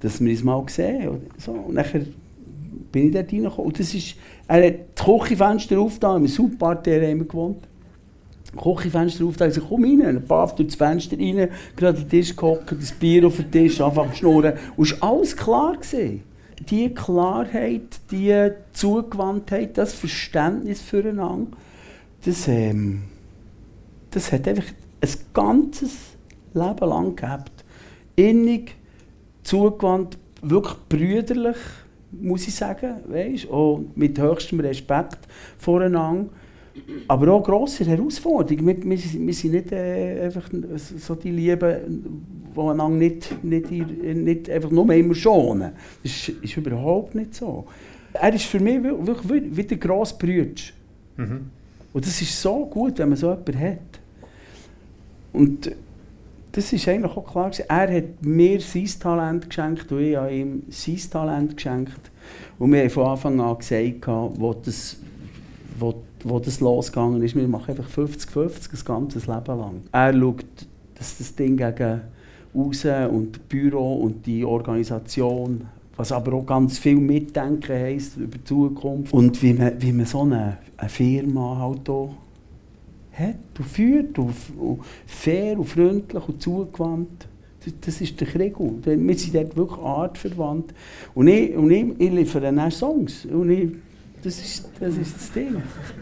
dass wir uns mal sehen. Oder so. Und nachher bin ich dort reingekommen. Und das ist, er hat das Küchenfenster aufgetan, im Superparterre haben wir gewohnt. Das Küchenfenster aufgetan, ich sagte, komm rein, ein paar durch das Fenster rein, gerade an den Tisch gehockt, das Bier auf den Tisch, anfangen zu schnurren. Und es war alles klar gewesen. Die Klarheit, die Zugewandtheit, das Verständnis füreinander, das, ähm, das hat einfach ein ganzes Leben lang gehabt. Innig, zugewandt, wirklich brüderlich, muss ich sagen, weißt, auch mit höchstem Respekt voreinander. Aber auch grosse Herausforderungen. Wir, wir, wir sind nicht äh, einfach so die Lieben, die einander nicht, nicht, nicht einfach nur immer schonen. Das ist, ist überhaupt nicht so. Er ist für mich wirklich wie, wie der grosse Bruder. Mhm. Und das ist so gut, wenn man so jemanden hat. Und das ist eigentlich auch klar. Er hat mir sein Talent geschenkt und ich habe ihm sein Talent geschenkt. Und wir haben von Anfang an gesagt, wo das, wo, wo das losgegangen ist, wir machen einfach fünfzig fünfzig das ganze Leben lang. Er schaut, dass das Ding gegen raus und das Büro und die Organisation, was aber auch ganz viel Mitdenken heisst über die Zukunft. Und wie man, wie man so eine, eine Firma halt auch hat und führt, und, und fair und freundlich und zugewandt. Das, das ist der Gregor. Wir sind dort wirklich artverwandt. Und ich, und ich, ich liefere dann Songs. Und ich, das, ist, das ist das Ding.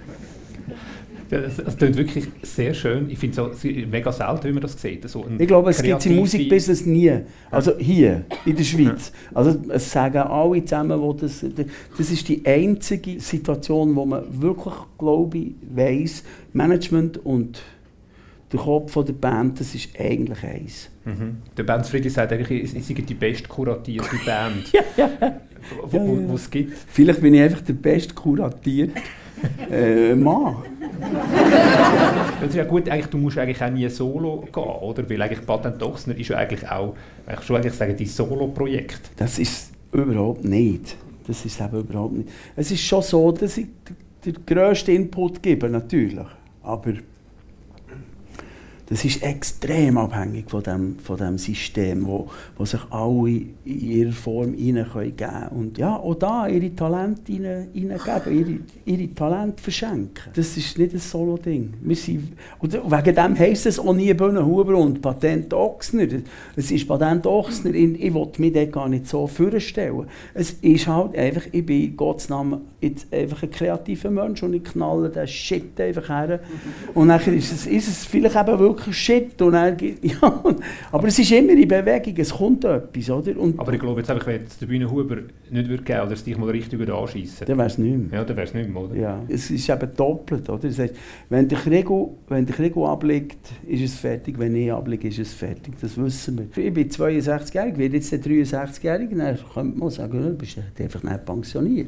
Das, das klingt wirklich sehr schön. Ich finde es mega selten, wie man das sieht. So ich glaube, es gibt es im Musikbusiness nie. Also hier, in der Schweiz. Also es sagen alle zusammen, wo das, das ist die einzige Situation, wo man wirklich, glaube ich, weiss, Management und der Kopf der Band, das ist eigentlich eins. Mhm. Der Bandfriedi sagt eigentlich, es sei die best kuratierte Band, ja, ja. wo, wo, wo es gibt. Vielleicht bin ich einfach der best kuratierte äh, Mann. Das ist ja gut, eigentlich, du musst eigentlich auch nie solo gehen, oder? Weil eigentlich Patent Ochsner ist ja eigentlich auch, ich schon eigentlich sagen, dein Solo-Projekt. Das ist überhaupt nicht. Das ist eben überhaupt nicht. Es ist schon so, dass ich den grössten Input gebe, natürlich. Aber das ist extrem abhängig von dem, von dem System, wo, wo sich alle in ihrer Form hineingeben können. Und ja, auch da ihre Talente hineingeben, ihre, ihre Talente verschenken. Das ist nicht ein Solo-Ding. Wir sind, und wegen dem heisst es auch nie Bühnenhuber und Patent Ochsner. Es ist Patent Ochsner, ich, ich will mich dort gar nicht so vorstellen. Es ist halt einfach, ich bin Gottes Namen jetzt einfach ein kreativer Mensch und ich knalle den Shit einfach her. Und dann ist es, ist es vielleicht eben wirklich Shit. Und dann, ja, aber es ist immer in Bewegung, es kommt etwas, oder? Und aber ich glaube, jetzt einfach, wenn es der Bühnenhuber nicht würde geben oder es dich mal richtig anschiessen, dann wäre es nicht mehr. Ja, dann wäre es nicht mehr, oder? Ja, es ist eben doppelt, oder? Das heisst, wenn der Krigo, wenn der Krigo abliegt, ist es fertig, wenn ich abliege, ist es fertig, das wissen wir. Ich bin zweiundsechzigjährig, werde jetzt der dreiundsechzigjährige, dann könnte man sagen, du bist einfach nicht pensioniert.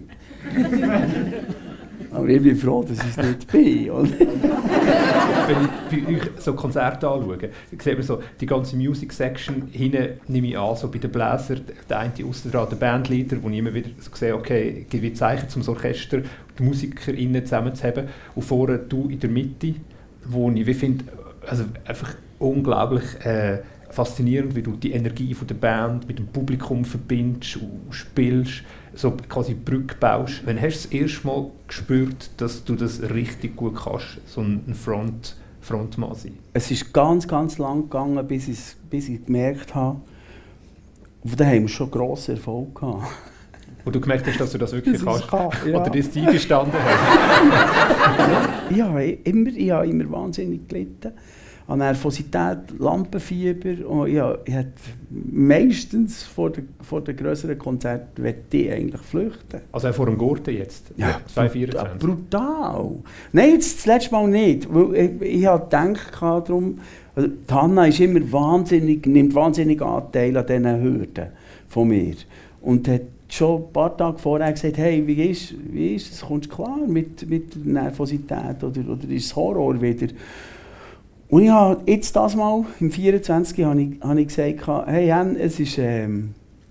Aber ich bin froh, dass ich es nicht bin. Oder? Wenn ich bei euch so Konzerte anschaue, sieht man so die ganze Music Section hinten, nehme ich an, so bei den Bläsern, der eine aussen dran, der Bandleader, wo ich immer wieder so sehe, okay, gibt wie Zeichen zum Orchester, die MusikerInnen zusammenzuhaben, und vorne du in der Mitte, wo ich wie finde, also einfach unglaublich äh, faszinierend, wie du die Energie von der Band mit dem Publikum verbindest und spielst, so quasi Brücke baust. Wann hast du das erste Mal gespürt, dass du das richtig gut kannst, so ein Front, Frontmann sein? Es ist ganz, ganz lang gegangen, bis, bis ich gemerkt habe, da haben wir schon grossen Erfolg gehabt. Wo du gemerkt hast, dass du das wirklich das kannst? Kann, ja. Oder das eingestanden hast? Ja, immer, ich habe immer wahnsinnig gelitten. An Nervosität, Lampenfieber. Und ja, ich hatte meistens vor den vor der grösseren Konzerten ich eigentlich flüchten. Also auch vor dem Gurten jetzt? Ja, zwanzig vierundzwanzig. Brutal. Nein, jetzt das letzte Mal nicht. Weil ich, ich habe gedacht, darum, also die Hanna ist immer wahnsinnig, nimmt wahnsinnig Anteil an diesen Hürden von mir. Und hat schon ein paar Tage vorher gesagt, hey, wie ist, wie ist es? Kommst du klar mit, mit Nervosität oder, oder ist es Horror wieder? Und ich habe jetzt das Mal, im vierundzwanzig habe ich, habe ich gesagt, hey Jan, es ist, ähm,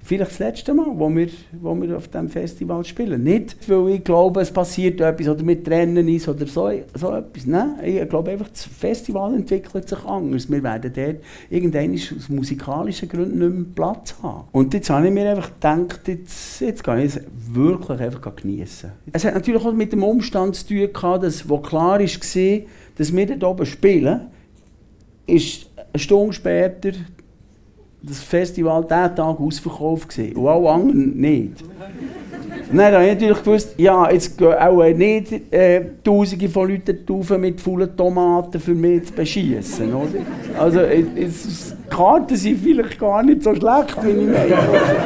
vielleicht das letzte Mal, wo wir, wo wir auf diesem Festival spielen. Nicht, weil ich glaube, es passiert etwas oder wir trennen uns oder so, so etwas. Nein, ich glaube einfach, das Festival entwickelt sich anders. Wir werden dort irgendwann aus musikalischen Gründen nicht mehr Platz haben. Und jetzt habe ich mir einfach gedacht, jetzt, jetzt kann ich es wirklich einfach genießen. Es hat natürlich auch mit dem Umstand zu tun gehabt, dass, wo klar war, dass wir dort oben spielen, ist eine Stunde später das Festival diesen Tag ausverkauft gewesen. Und alle anderen nicht. Und dann habe ich natürlich gewusst, ja, jetzt gehen auch nicht äh, Tausende von Leuten rauf mit vollen Tomaten für mich zu beschießen, oder? Also, es, die Karten sind vielleicht gar nicht so schlecht, wie ich meine.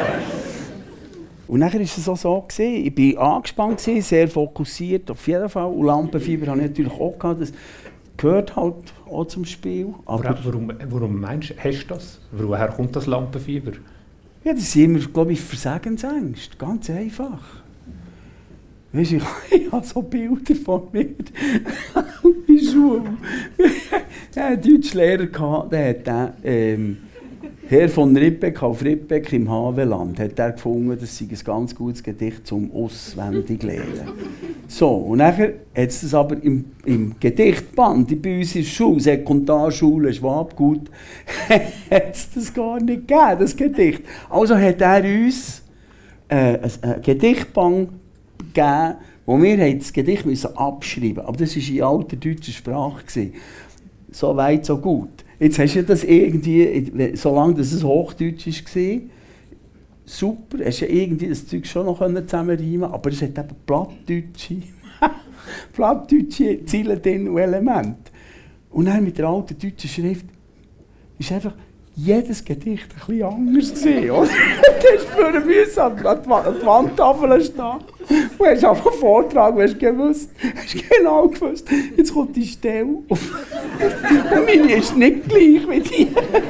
Und dann war es auch so, gewesen. Ich war angespannt, gewesen, sehr fokussiert, auf jeden Fall. Und Lampenfieber hatte ich natürlich auch gehabt. Das gehört halt auch zum Spiel. Aber warum, warum meinst du, hast du das? Woher kommt das Lampenfieber? Ja, das sind immer, glaube ich, Versagensängste. Ganz einfach. Weißt du, ich, ich habe so Bilder von mir in der Schule. Der hatte einen Deutschlehrer, der hat den, ähm, Herr von Ribbeck auf Ribbeck im Havelland, hat er gefunden, das sei ein ganz gutes Gedicht zum Auswendiglernen. So, und nachher hat es das aber im, im Gedichtband, bei uns in der Schule, Sekundarschule, Schwabgut, hat es das gar nicht gegeben, das Gedicht. Also hat er uns äh, ein, ein Gedichtband gegeben, wo wir das Gedicht müssen abschreiben mussten. Aber das war in alter deutscher Sprache. So weit, so gut. Jetzt hast du das irgendwie, solange das es Hochdeutsch war, super, hast du ja irgendwie das Zeug schon noch zusammenreimen, aber es hat eben plattdeutsche, plattdeutsche Zeilen drin und Elemente. Und dann mit der alten deutschen Schrift ist einfach jedes Gedicht ein bisschen anders gewesen, oder? Du hast für eine Müsse an die Wandtafel stehen. Du hast einfach einen Vortrag, du hast gewusst, hast genau gewusst, jetzt kommt die Stelle. Und meine ist nicht gleich wie die.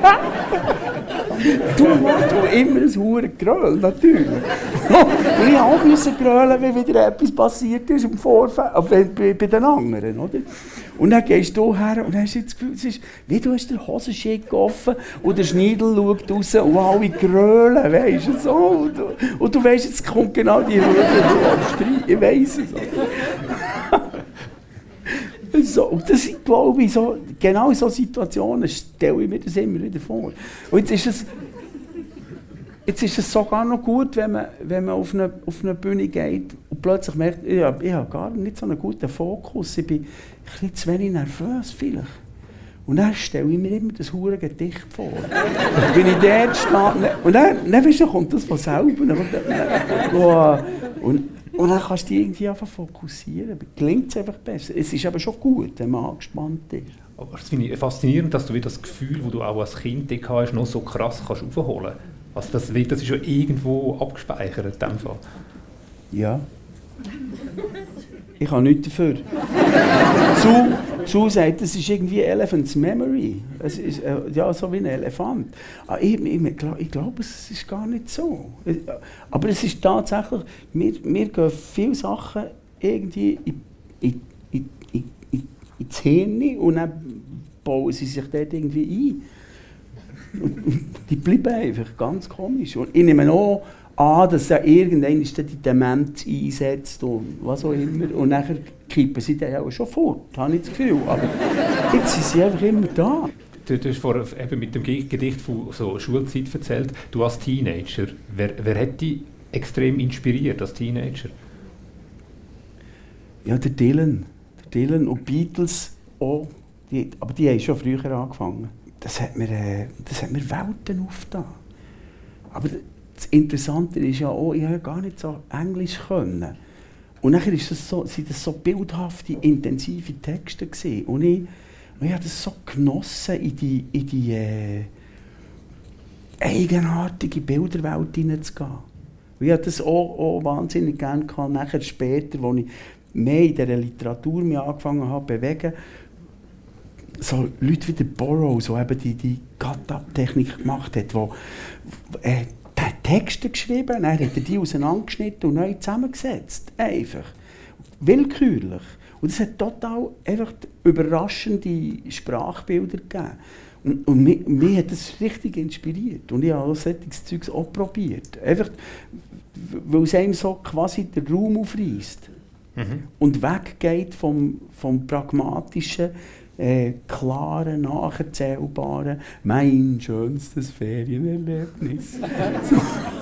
Du machst immer ein verdammtes Gröl, natürlich. Und ich auch musste grölen, wenn wieder etwas passiert ist im Vorfeld, bei, bei, bei den anderen, oder? Und dann gehst du her und hast das Gefühl, es ist, wie du hast den Hosenschick offen und der Schneidel schaut raus und alle grölen, weisst du, so. Und du, und du weisst, jetzt kommt genau die Röte auf Streit, ich weiss es. So, und das sind, glaube ich, so, genau in solchen Situationen stelle ich mir das immer wieder vor. Und jetzt ist es, jetzt ist es sogar noch gut, wenn man, wenn man auf, eine, auf eine Bühne geht und plötzlich merkt, ich habe, ich habe gar nicht so einen guten Fokus, ich bin ein bisschen zu wenig nervös vielleicht. Und dann stelle ich mir immer das hure Gedicht vor. Dann bin ich dort stehen und dann, dann, weißt du, kommt das von selber. Dann, dann, und, und dann kannst du dich irgendwie einfach fokussieren. Klingt es einfach besser. Es ist aber schon gut, wenn man angespannt ist. Aber das finde ich faszinierend, dass du wieder das Gefühl, das du auch als Kind hast, noch so krass kannst aufholen kannst. Also das, das ist ja irgendwo abgespeichert in dem Fall. Ja. Ich habe nichts dafür. Zu, zu sagt, das ist irgendwie Elephant's Memory. Es ist äh, ja, so wie ein Elefant. Aber ich, ich, ich glaube, es ist gar nicht so. Aber es ist tatsächlich, wir, wir gehen viele Sachen irgendwie in, in, in, in, in, ins Hirn und dann bauen sie sich dort irgendwie ein. Und die bleiben einfach ganz komisch. Und ich nehme auch an, dass ja irgendwann ist die Demenz einsetzt und was auch immer. Und dann kippen sie dann auch schon fort, habe ich das Gefühl. Aber jetzt sind sie einfach immer da. Du, du hast vorhin eben mit dem Gedicht von so Schulzeit erzählt. Du als Teenager, wer, wer hat dich extrem inspiriert als Teenager? Ja, der Dylan. Der Dylan und Beatles auch. Die, aber die haben schon früher angefangen. Das hat mir, äh, das hat mir Welten aufgetan. Aber das Interessante ist ja auch, ich habe gar nicht so Englisch können. Und dann ist das so, sind das so bildhafte, intensive Texte gewesen. Und ich, und ich habe das so genossen, in die, in die äh, eigenartige Bilderwelt hineinzugehen. Und ich habe das auch, auch wahnsinnig gerne gehabt, nachher später, als ich mehr in dieser Literatur mich angefangen habe zu bewegen. So Leute wie der Burroughs, die eben die, die Cut-Up-Technik gemacht hat, wo, äh, der hat Texte geschrieben, dann hat er die auseinandergeschnitten und neu zusammengesetzt. Einfach. Willkürlich. Und es hat total einfach überraschende Sprachbilder gegeben. Und, und mich, mich hat das richtig inspiriert. Und ich habe auch solches Zeugs auch probiert. Einfach, weil es einem so quasi den Raum aufreißt. Mhm. Und weggeht vom, vom pragmatischen, äh, klaren, nacherzählbaren, mein schönstes Ferienerlebnis. so,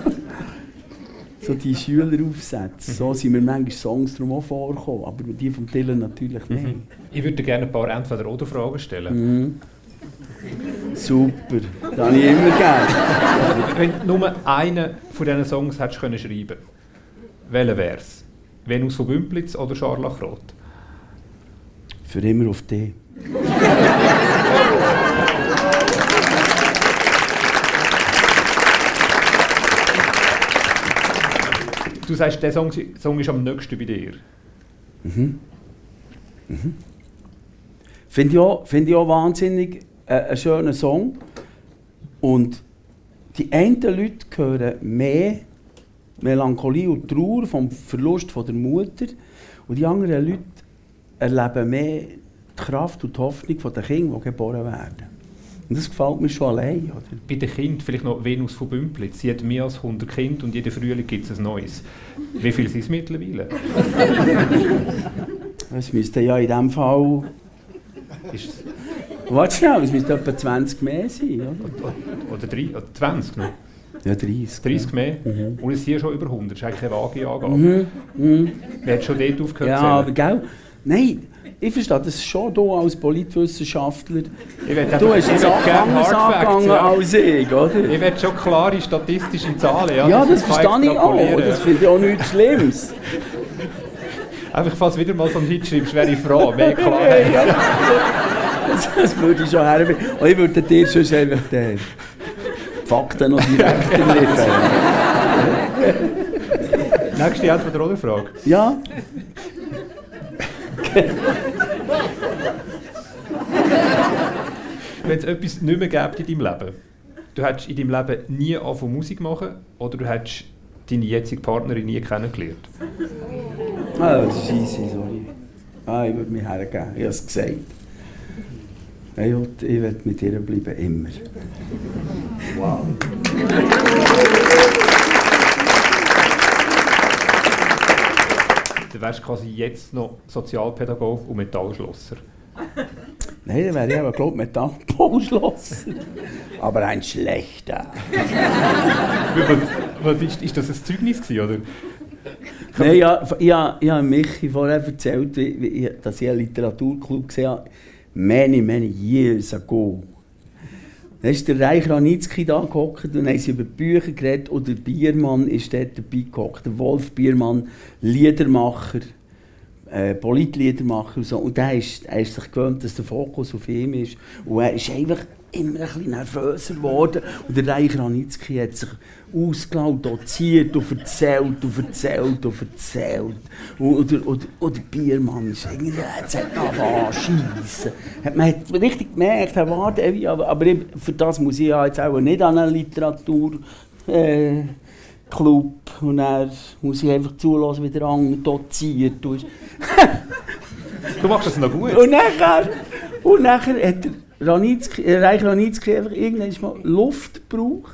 so die Schüleraufsätze. Mhm. So sind mir manchmal Songs darum auch vorgekommen, aber die von Dylan natürlich nicht. Mhm. Ich würde gerne ein paar Entweder-oder-Fragen stellen. Mhm. Super, das habe ich immer gerne. Wenn du nur einen von diesen Songs hättest können schreiben, welcher wäre es? Venus von Bümplitz oder Scharlachrot? Für immer auf dich. Du sagst, der Song, Song ist am nächsten bei dir. Mhm. Mhm. Finde ich auch, find ich auch wahnsinnig äh, einen schönen Song. Und die einen Leute hören mehr Melancholie und Trauer vom Verlust von der Mutter. Und die anderen Leute erleben mehr die Kraft und die Hoffnung der Kinder, die geboren werden. Und das gefällt mir schon allein. Oder? Bei den Kindern vielleicht noch Venus von Bümplitz. Sie hat mehr als hundert Kinder und jeden Frühling gibt es ein neues. Wie viele sind es mittlerweile? Es müsste ja in diesem Fall... Ist Warte schnell, es müsste etwa zwanzig mehr sein. Oder, oder, drei, oder zwanzig noch? Ja, dreißig. dreißig ja. mehr? Mhm. Und es sind schon über hundert. Das ist eigentlich eine vage Angabe. Mhm. Mhm. Wer hat schon dort aufgehört? Ja, aber gell? Nein, ich verstehe das schon du als Politwissenschaftler. Du hast jetzt auch anders angegangen ja. als ich, oder? Ich will schon klare statistische Zahlen. Ja, ja das, das verstehe ich auch. Das finde ich auch nichts Schlimmes. Einfach, falls wieder mal so einen Hit schreibst, wäre ich froh. Mehr Klarheit. Ja, das, das würde ich schon herbringen. Und ich würde dir schon einfach die Fakten noch direkt liefern. Nächste Entweder-oder-Frage. Ja. Wenn es etwas nicht mehr gäbe in deinem Leben, du hättest in deinem Leben nie angefangen Musik machen oder du hättest deine jetzige Partnerin nie kennengelernt? Ah, das ist easy, sorry. Ah, ich würde mich hergeben, ich habe es gesagt. Ich will, ich will mit ihr bleiben, immer. Wow. Du wärst quasi jetzt noch Sozialpädagoge und Metallschlosser. Nein, dann wäre ich aber, glaube ich, Metallbauschlosser. Aber ein schlechter. Was ist, ist das ein Zeugnis gewesen, oder? Nein, ja, ich habe Michi vorher erzählt, dass ich einen Literaturclub gesehen habe. Many, many years ago. Dann ist der Reich Ranitzky da gehockt und haben sie über Bücher geredet und der Biermann ist dort dabei gehockt. Der Wolf Biermann, Liedermacher, äh, Politliedermacher und so. Und der ist, er ist sich gewöhnt, dass der Fokus auf ihm ist. Und er ist einfach immer ein bisschen nervöser geworden. Und der Reich Ranitzky hat sich ausgelassen, doziert und erzählt und erzählt und erzählt. Und, und, und, und der Biermann ist irgendwie, jetzt hat er anschiessen. Man hat richtig gemerkt, er war aber, aber ich, für das muss ich ja jetzt auch nicht an einen Literaturclub. Äh, und dann muss ich einfach zulassen, wie der andere doziert. Du machst das noch gut. Und nachher, und nachher hat der Ranitzky, äh, Reich Ranitzky einfach irgendwann mal Luft gebraucht.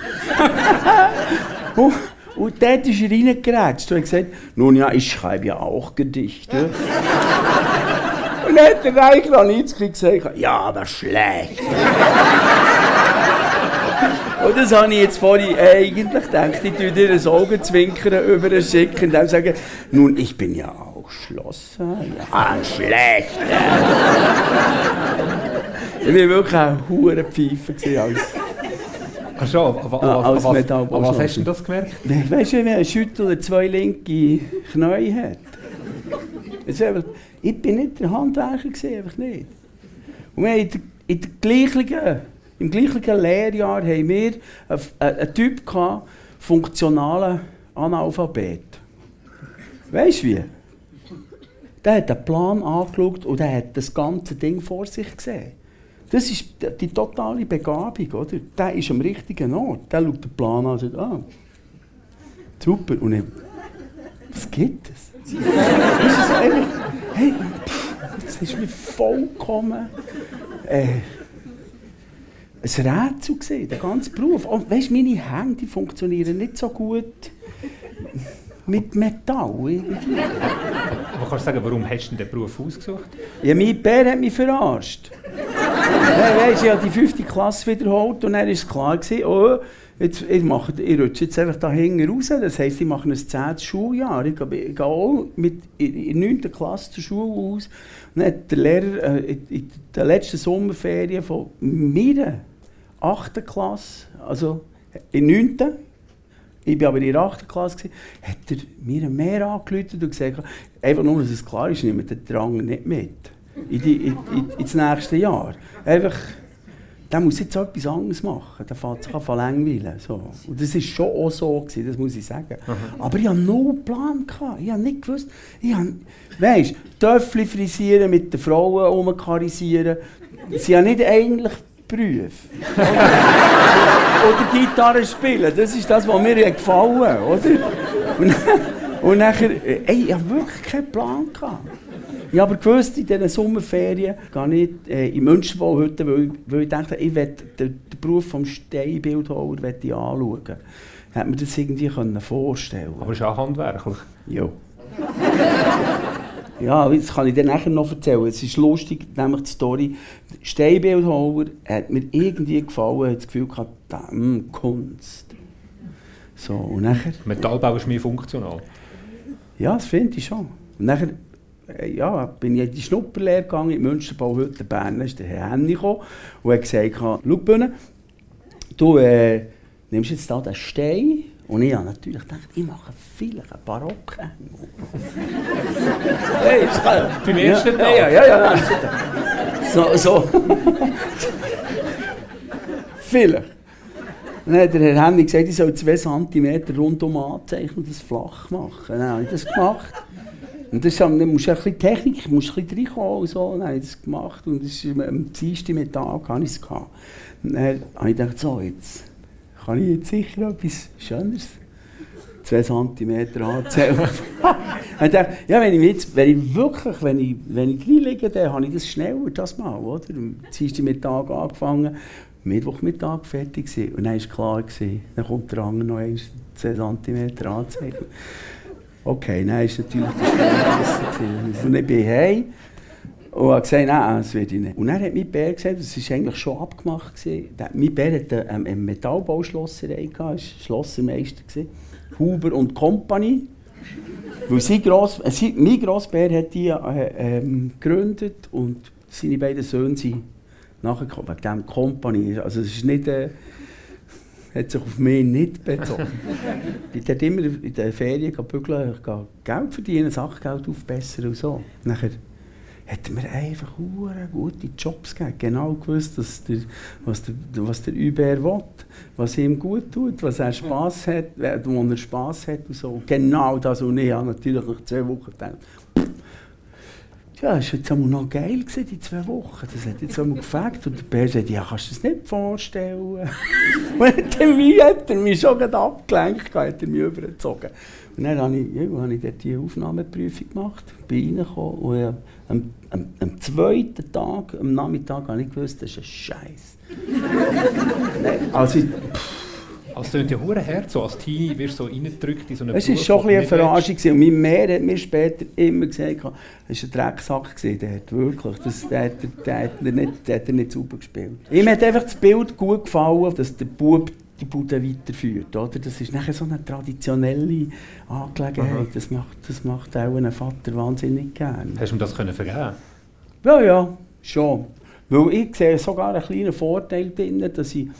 und, und dort ist er reingeratscht und hat gesagt, nun ja, ich schreibe ja auch Gedichte. Und dann hat der Reich Ranitzky gesagt, ja, aber schlecht. Und das habe ich jetzt vorhin eigentlich gedacht, ich tue dir ein Augenzwinkern über den Schicken und dann sagen, nun, ich bin ja auch Schlosser. Ja, schlecht. Ich war wirklich ein hure Pfeifer als, Ach schon, aber, aber, als aber, Metall. aber was hast du denn das gemerkt? Weißt du, wenn ein Schüttler zwei linke Knie hat? Einfach, ich bin nicht der Handwerker, einfach nicht. Und wir haben in der, in der gleichen, im gleichen Lehrjahr haben wir einen, einen Typ gehabt, funktionalen Analphabet. Weißt du wie? Der hat den Plan angeschaut und der hat das ganze Ding vor sich gesehen. Das ist die totale Begabung, oder? Der ist am richtigen Ort. Der schaut den Plan an und sagt, ah, super. Und ich, was gibt es? Das ist einfach, hey, pff, das ist mir vollkommen... Äh, Rätsel gewesen, der ganze Beruf. Und weißt, meine Hände die funktionieren nicht so gut mit Metall. Irgendwie. Aber kannst du sagen, warum hast du den Beruf ausgesucht? Ja, mein Bär hat mich verarscht. Ja, weißt, ich habe die fünfte Klasse wiederholt und dann war es klar gewesen, oh, jetzt, ich, mache, ich rutsche jetzt einfach da hinten raus. Das heisst, ich mache ein zehntes Schuljahr. Ich gehe, ich gehe auch mit, in der neunten Klasse zur Schule aus. Und dann hat der Lehrer äh, in der letzten Sommerferien von meiner achten Klasse, also in der neunten ich war aber in der achten Klasse, gewesen, hat er mir mehr angerufen und gesagt, einfach nur, dass es klar ist, nimmt den Drang nicht mit. In die, in, in, ins nächste Jahr. Einfach, der muss jetzt etwas anderes machen. Der fängt sich an zu langweilen. So. Und das war schon auch so, gewesen, das muss ich sagen. Mhm. Aber ich hatte null Plan. Gehabt. Ich habe nicht gewusst. Ich habe, weißt, Töffel frisieren, mit den Frauen rumkarisieren. Sie sind ja nicht eigentlich Berufe. Oder Gitarre spielen. Das ist das, was mir gefallen hat. Oder? Und, und nachher, ey, ich hatte wirklich keinen Plan gehabt. Ich habe aber gewusst, in diesen Sommerferien gehe ich äh, in Münsterbau heute, weil, weil ich dachte, ich will den, den Beruf des Steinbildhauers anschauen. Ich hätte mir das irgendwie vorstellen können. Aber es ist auch handwerklich. Ja. Ja, das kann ich dir nachher noch erzählen. Es ist lustig, nämlich die Story. Steinbildhauer hat mir irgendwie gefallen, hat das Gefühl gehabt, damn, Kunst. So, und nachher... Metallbau ist mehr funktional. Ja, das finde ich schon. Und nachher ja, bin ich in die Schnupperlehre gegangen, in Münsterbau, heute in Bern. Da ist der Herr Henni gekommen und hat gesagt, schau, Bühne, du äh, nimmst jetzt da den Stein. Und ich habe natürlich gedacht, ich mache vielleicht einen Barockengel. Hey, beim ersten ja, Tag? Ja, ja, ja. So, so. Vielleicht. Dann hat der Herr Henni gesagt, ich soll zwei Zentimeter rundum anzeichnen und das flach machen. Dann habe ich das gemacht. Und das, dann musst du ein bisschen Technik, musst ein bisschen reinkommen und so. Dann habe ich das gemacht und das ist, am Dienstag Mittag hatte ich es. Und dann habe ich gedacht, so, jetzt kann ich jetzt sicher etwas Schöneres, zwei Zentimeter anzählen. Ich dachte, ja, wenn ich jetzt, wenn ich wirklich, wenn ich, wenn ich reinliege, dann habe ich das schneller, das mal, oder? Am Dienstagmittag angefangen, Mittwochmittag fertig gewesen. Und dann war klar gewesen, dann kommt der andere noch eins, zwei Zentimeter anzeigen. Okay, dann war natürlich der Stein besser. Und ich bin heim und habe gesagt, nein, das werde ich nicht. Und dann hat mein Bär gesagt, das war eigentlich schon abgemacht. Mein Bär hatte eine, eine Metallbauschlosserei, er war Schlossermeister. Huber und Company. Weil sein Gross, äh, sein, mein Grossbär hat die äh, ähm, gegründet und seine beiden Söhne sind nachgekommen, wegen dem Company. Also es ist nicht... Äh, hat sich auf mich nicht bezogen. Ich dort immer in den Ferien bügeln, Geld verdienen, Sachgeld aufbessern und so. Nachher hat er mir einfach gute Jobs gegeben. Genau gewusst, dass der, was der, was der Hubert will, was ihm gut tut, was er Spass hat, wo er Spass hat und so. Genau das und ich habe natürlich nach zwei Wochen gedacht, ja, das war jetzt einmal noch geil gewesen, die zwei Wochen. Das hat jetzt einmal gefragt und der Bär sagt, ja, kannst du das nicht vorstellen? Und dann hat er mich schon abgelenkt, hat er mich übergezogen. Und dann habe ich, ja, habe ich dort die Aufnahmeprüfung gemacht, bin reingekommen und ja, am, am, am zweiten Tag, am Nachmittag, habe ich gewusst, das ist ein Scheiß. Also, ich, Also es klingt ja verdammt hart, so als Teenie wirst du so reingedrückt in so eine Es war schon ein eine Verarschung. Und mein Mehr hat mir später immer gesagt, es war ein Drecksack, der hat wirklich, das, der, der, der, hat er nicht, der hat er nicht sauber gespielt. Ihm hat einfach das Bild gut gefallen, dass der Bub die Bude weiterführt. Oder? Das ist nachher so eine traditionelle Angelegenheit. Das macht, das macht auch ein Vater wahnsinnig gern. Hast du ihm das können vergeben? Ja, ja, schon. Weil ich sehe sogar einen kleinen Vorteil darin, dass ich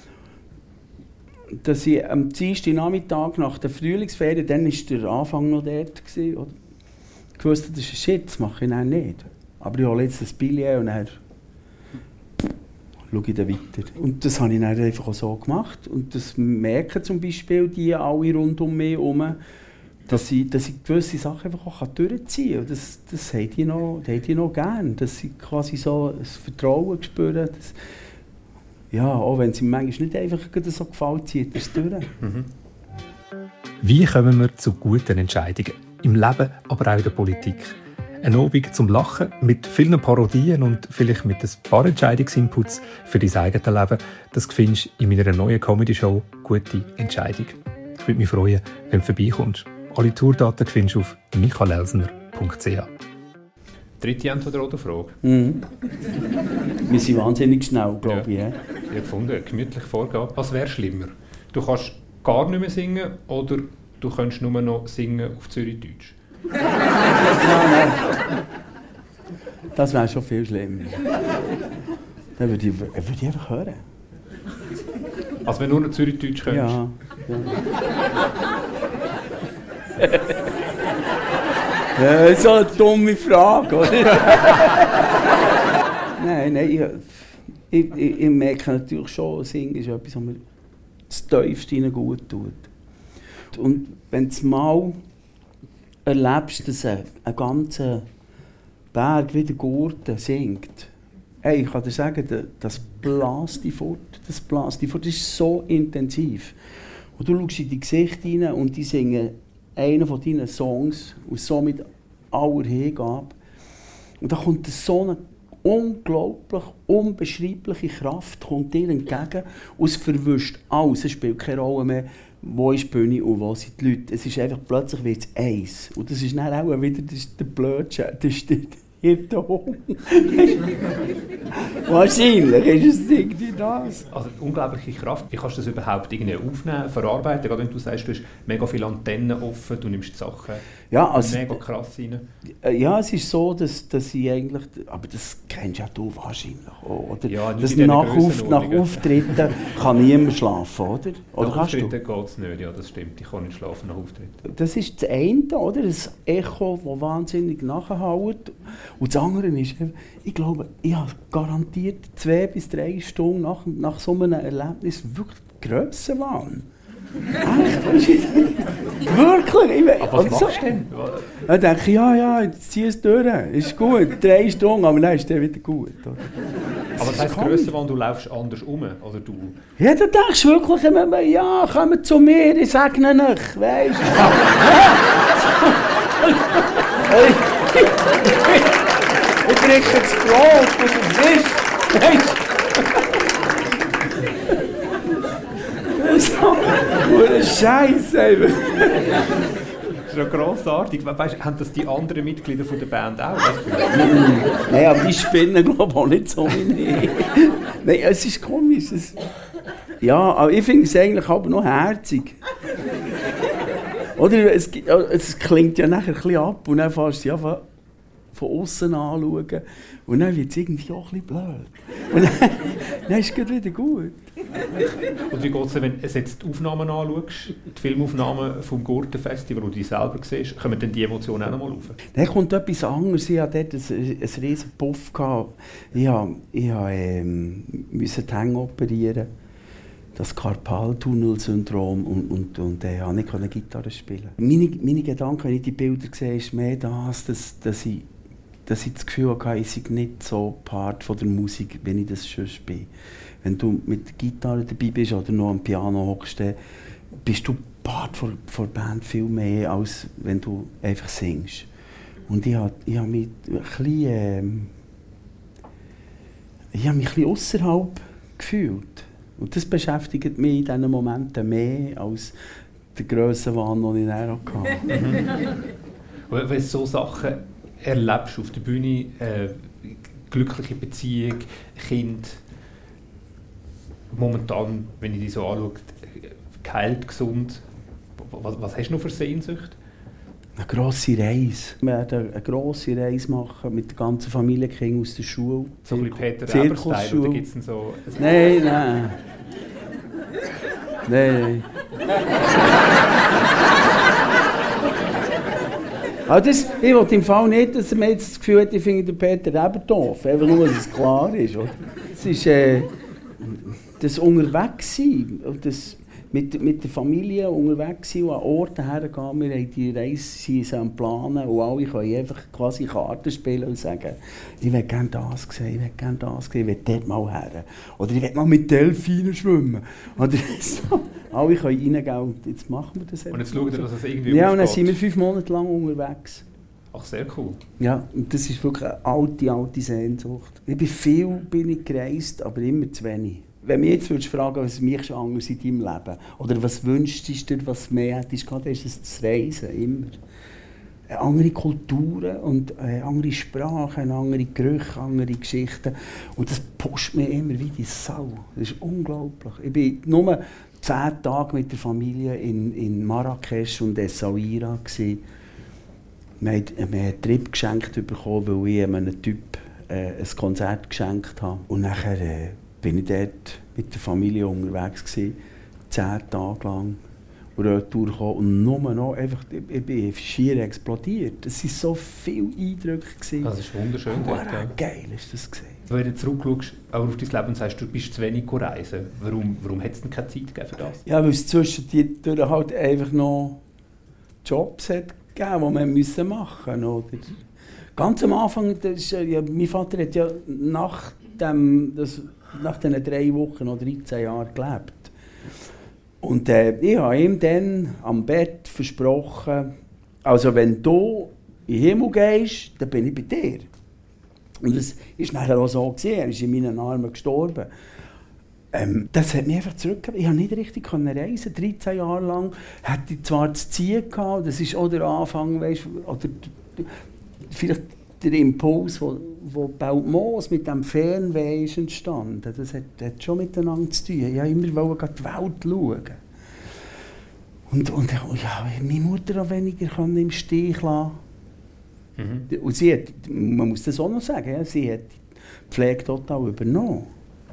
dass ich am Dienstagnachmittag nach der Frühlingsferien, dann war der Anfang noch dort, gewesen, oder? Ich wusste, das ist ein Shit, das mache ich dann nicht. Aber ich hole jetzt das Billett und dann schaue ich dann weiter. Und das habe ich dann einfach auch so gemacht. Und das merken zum Beispiel die alle rund um mich herum, dass ich, dass ich gewisse Sachen einfach auch durchziehen kann. Das, das haben die noch, das haben die noch gern, dass sie quasi so ein Vertrauen spüren. Dass, ja, auch wenn es ihm manchmal nicht einfach so gefällt, zieht er es durch. Mhm. Wie kommen wir zu guten Entscheidungen? Im Leben, aber auch in der Politik. Ein Abend zum Lachen mit vielen Parodien und vielleicht mit ein paar Entscheidungsinputs für dein eigenes Leben. Das findest du in meiner neuen Comedy-Show «Gute Entscheidung». Ich würde mich freuen, wenn du vorbeikommst. Alle Tourdaten findest du auf michaelelsner punkt c h. Dritte Entweder-oder-Frage. Mhm. Wir sind wahnsinnig schnell, glaube ich. Ja. Ja. Ich habe gefunden, gemütlich vorgehen. Was wäre schlimmer? Du kannst gar nicht mehr singen oder du kannst nur noch singen auf Zürichdeutsch? Nein, nein. Das wäre schon viel schlimmer. Dann würde ich, würde ich einfach hören. Also wenn du nur noch Zürichdeutsch könntest? Ja. ja. Ja, das ist so eine dumme Frage, oder? Nein, nein, ich, ich, ich, ich merke natürlich schon, Singen ist etwas, was mir das Tiefste gut tut. Und wenn du mal erlebst, dass ein, ein ganzer Berg wie der Gurten singt, hey, ich kann dir sagen, das bläst dich fort, das bläst dich fort, das ist so intensiv. Und du schaust in die Gesichter hinein und die singen einen von deinen Songs und so mit aller Hingabe. Und da kommt so eine unglaublich, unbeschreibliche Kraft kommt dir entgegen und es verwischt alles. Es spielt keine Rolle mehr, wo ist die Bühne und wo sind die Leute. Es ist einfach plötzlich wird es eins. Und das ist dann auch wieder das, der Blödsinn, das ist der Hirtenhund. Wahrscheinlich ist es irgendwie das. Also unglaubliche Kraft. Wie kannst du das überhaupt irgendwie aufnehmen, verarbeiten? Gerade wenn du sagst, du hast mega viele Antennen offen, du nimmst die Sachen ja, also, mega krass rein. Ja, es ist so, dass, dass ich eigentlich... Aber das kennst ja du wahrscheinlich auch, oder? Ja, dass nach, auf, nach Auftritten kann niemand schlafen, oder? Oder nach kannst Auftritten du? geht es nicht, ja, das stimmt. Ich kann nicht schlafen nach Auftritten. Das ist das eine, oder? Das Echo, das wahnsinnig nachhaut. Und das andere ist, ich glaube, ich habe garantiert zwei bis drei Stunden nach, nach so einem Erlebnis wirklich Grössenwahn. Echt? Wirklich? Ich, aber was so, machst du denn? Dann denke ich, ja, ja, jetzt zieh es durch. Ist gut, drei Stunden, aber dann ist der wieder gut. Oder? Aber das heisst Grössenwahn, du läufst anders um, oder du? Ja, du denkst wirklich immer, ja, komm zu mir, ich segne euch, weißt du? Ich trinke das Brot, das ist Fisch, weißt du? So, ein Scheiß einfach. Das ist ja grossartig. Weißt, haben das die anderen Mitglieder von der Band auch? Nein, aber die spinnen, glaube ich, auch nicht so wie ich. Nein, es ist komisch. Es, ja, aber ich finde es eigentlich aber noch herzig. Oder es, es klingt ja nachher ein bisschen ab und dann fährst du ja von, von außen anschauen und dann wird es irgendwie auch ein bisschen blöd. Und dann, dann ist es wieder gut. Und wie geht es, wenn du jetzt die Aufnahmen anschaust, die Filmaufnahmen vom Gurtenfestival, wo du dich selber siehst, kommen dann die Emotionen auch noch mal rauf? Dann kommt etwas anderes. Ich hatte dort einen, einen riesen Puff. Ich, ich ähm, musste die Hänge operieren. Das Karpaltunnel-Syndrom und, und, und äh, ich konnte nicht Gitarre spielen. Meine, meine Gedanken, wenn ich die Bilder sehe, ist mehr das, dass, dass, ich, dass ich das Gefühl hatte, ich sei nicht so Part von der Musik, wenn ich das schon bin. Wenn du mit der Gitarre dabei bist oder noch am Piano hockst, bist du Part von der Band viel mehr, als wenn du einfach singst. Und ich habe ich hab mich ein bisschen, äh, ich hab mich ein bisschen ausserhalb gefühlt. Und das beschäftigt mich in diesen Momenten mehr als der Grössenwahn, den ich dann hatte. Wenn du so Sachen erlebst auf der Bühne, äh, glückliche Beziehung, Kind, momentan, wenn ich dich so anschaue, geheilt, gesund, was, was hast du noch für Sehnsucht? Eine grosse Reise. Wir werden eine grosse Reise machen mit der ganzen Familie, Kinder aus der Schule. So ein bisschen Peter Eber-Style, oder gibt es so... Nein, nein. Nein. Aber das, ich will im Fall nicht, dass man jetzt das Gefühl hat, ich finde den Peter Eber doof. Einfach nur, dass es klar ist. Oder? Es ist äh, das Unterwegssein, das mit, mit der Familie unterwegs sein und an Orten hergehen. Wir haben die Reise am Planen und alle können einfach quasi Karten spielen und sagen, ich will gerne das sehen, ich will gerne das sehen, ich will dort mal her. Oder ich will mal mit Delfinen schwimmen. Oder so. Alle können reingehen und jetzt machen wir das. Und jetzt schauen wir, dass es irgendwie Ja, und dann aufgeht. sind wir fünf Monate lang unterwegs. Ach, sehr cool. Ja, und das ist wirklich eine alte, alte Sehnsucht. Ich bin viel bin ich gereist, aber immer zu wenig. Wenn du mich jetzt würdest fragen, was mich schon anders in deinem Leben oder was wünschst du dir, was mehr hättest, dann ist es das Reisen, immer. Andere Kulturen und äh, andere Sprachen, andere Gerüche, andere Geschichten. Und das pusht mich immer wie die Sau. Das ist unglaublich. Ich bin nur zehn Tage mit der Familie in, in Marrakesch und Essaouira. Wir haben, wir haben einen Trip geschenkt bekommen, weil ich einem Typ äh, ein Konzert geschenkt habe. Und nachher äh, bin ich dort mit der Familie unterwegs gewesen, zehn Tage lang. Und retour gekommen und nur noch einfach, ich bin schier explodiert. Es waren so viele Eindrücke. Gewesen. Das ist wunderschön. Oh, dort, ja. Geil ist das gewesen. Wenn du zurückschaust auch auf dein Leben und sagst, du bist zu wenig reisen, warum, warum hat es denn keine Zeit gegeben für das? Ja, weil es zwischendurch halt einfach noch Jobs hat gegeben, die man müssen machen musste. Ganz am Anfang, das ist, ja, mein Vater hat ja nach, dem, das, nach diesen drei Wochen oder dreizehn Jahren gelebt. Und äh, ich habe ihm dann am Bett versprochen, also wenn du in den Himmel gehst, dann bin ich bei dir. Und das war nachher auch so gewesen. Er ist in meinen Armen gestorben. Ähm, das hat mich einfach zurückgegeben. Ich konnte nicht richtig reisen. dreizehn Jahre lang hatte ich zwar das Ziel gehabt, das ist auch der Anfang, weißt, oder vielleicht der Impuls, wo, wo Beltmoos mit dem Fernweh ist entstanden. Das hat, hat schon miteinander zu tun. Ich wollte immer die Welt schauen. Und, und ja, meine Mutter auch weniger im Stich lassen. Mhm. Und sie hat, man muss das auch noch sagen, ja, sie hat die Pflege total übernommen.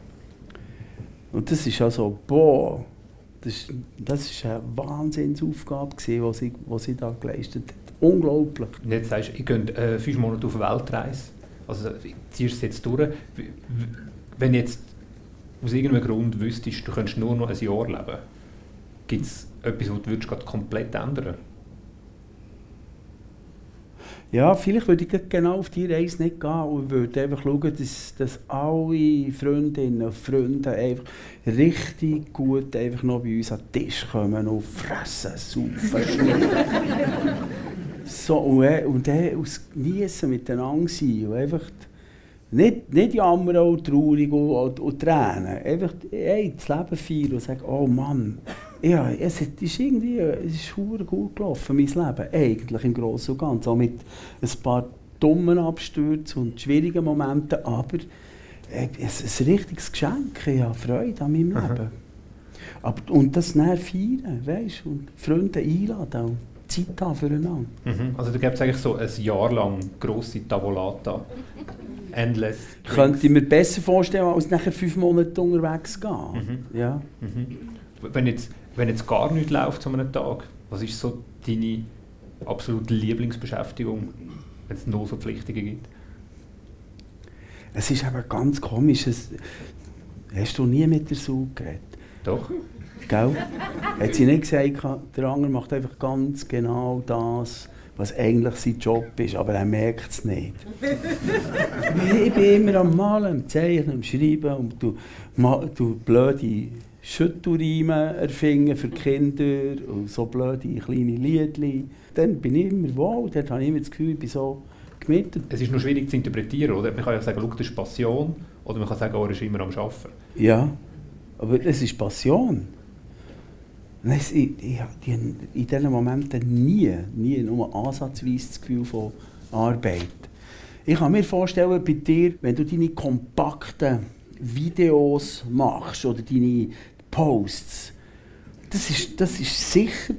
Und das ist also, boah, das, das war eine Wahnsinnsaufgabe, die sie, die sie da geleistet hat. Unglaublich. Und jetzt sagst du, ich gehe äh, fünf Monate auf eine Weltreise. Also ziehst du es jetzt durch. Wenn jetzt aus irgendeinem Grund wüsstest, du könntest nur noch ein Jahr leben, gibt es etwas, was du würdest komplett ändern? Ja, vielleicht würde ich genau auf diese Reise nicht gehen und würde einfach schauen, dass, dass alle Freundinnen und Freunde einfach richtig gut einfach noch bei uns an den Tisch kommen und fressen, saufen, schneiden. So, und, und dann aus Geniessen miteinander sein und einfach nicht, nicht jammern und traurig und, und, und tränen. Einfach hey, das Leben feiern und sagen, oh Mann, ja, es ist irgendwie es ist verdammt gut gelaufen, mein Leben, eigentlich im Großen und Ganzen. Auch mit ein paar dummen Abstürzen und schwierigen Momenten, aber äh, es ist ein richtiges Geschenk, ich habe Freude an meinem Leben. Aber, und das dann feiern, weißt, und Freunde einladen und Zeit haben füreinander. Mhm. Also da gibt es eigentlich so ein Jahr lang grosse Tavolata, endless. Drinks. Könnte ich mir besser vorstellen, als nachher fünf Monate unterwegs gehen. Mhm. Ja. Mhm. Wenn, jetzt, wenn jetzt gar nichts läuft an einem Tag, was ist so deine absolute Lieblingsbeschäftigung, wenn es nur so Verpflichtungen gibt? Es ist aber ganz komisch. Es, hast du nie mit der Sue geredet? Doch. Gell? Hat sie nicht gesagt, der andere macht einfach ganz genau das, was eigentlich sein Job ist, aber er merkt es nicht. Ich bin immer am Malen, am Zeichnen, am Schreiben und du, du blöde Schüttelreime erfinden für Kinder und so blöde kleine Liedchen. Dann bin ich immer wohl, dort habe ich immer das Gefühl, ich bin so gemietet. Es ist nur schwierig zu interpretieren, oder? Man kann ja sagen, das ist Passion, oder man kann sagen, oh, er ist immer am Arbeiten. Ja, aber es ist Passion. Ich, ich, ich habe in diesen Momenten nie, nie nur ansatzweise das Gefühl von Arbeit. Ich kann mir vorstellen, bei dir, wenn du deine kompakten Videos machst oder deine Posts, das ist, das ist sicher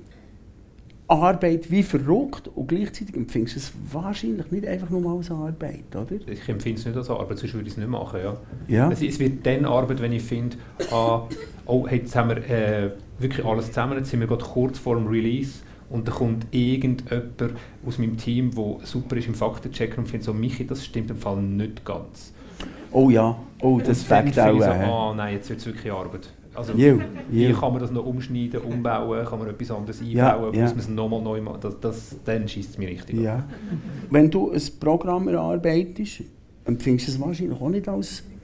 Arbeit wie verrückt und gleichzeitig empfindest du es wahrscheinlich nicht einfach nur als Arbeit, oder? Ich empfinde es nicht als Arbeit, sonst würde ich es nicht machen. Ja. Ja. Es, es wird dann Arbeit, wenn ich finde, ah, oh, hey, jetzt haben wir äh, wirklich alles zusammen, jetzt sind wir gerade kurz vor dem Release und dann kommt irgendjemand aus meinem Team, der super ist im Faktenchecker und findet so, Michi, das stimmt im Fall nicht ganz. Oh ja, oh, das fängt auch so, an. ah, nein, jetzt wird es wirklich Arbeit. Also, you, wie you. kann man das noch umschneiden, umbauen, kann man etwas anderes einbauen, ja, muss ja. man es nochmal neu machen, das, das, dann schießt es mir richtig ja. Wenn du ein Programm erarbeitest, empfindest du es wahrscheinlich auch nicht als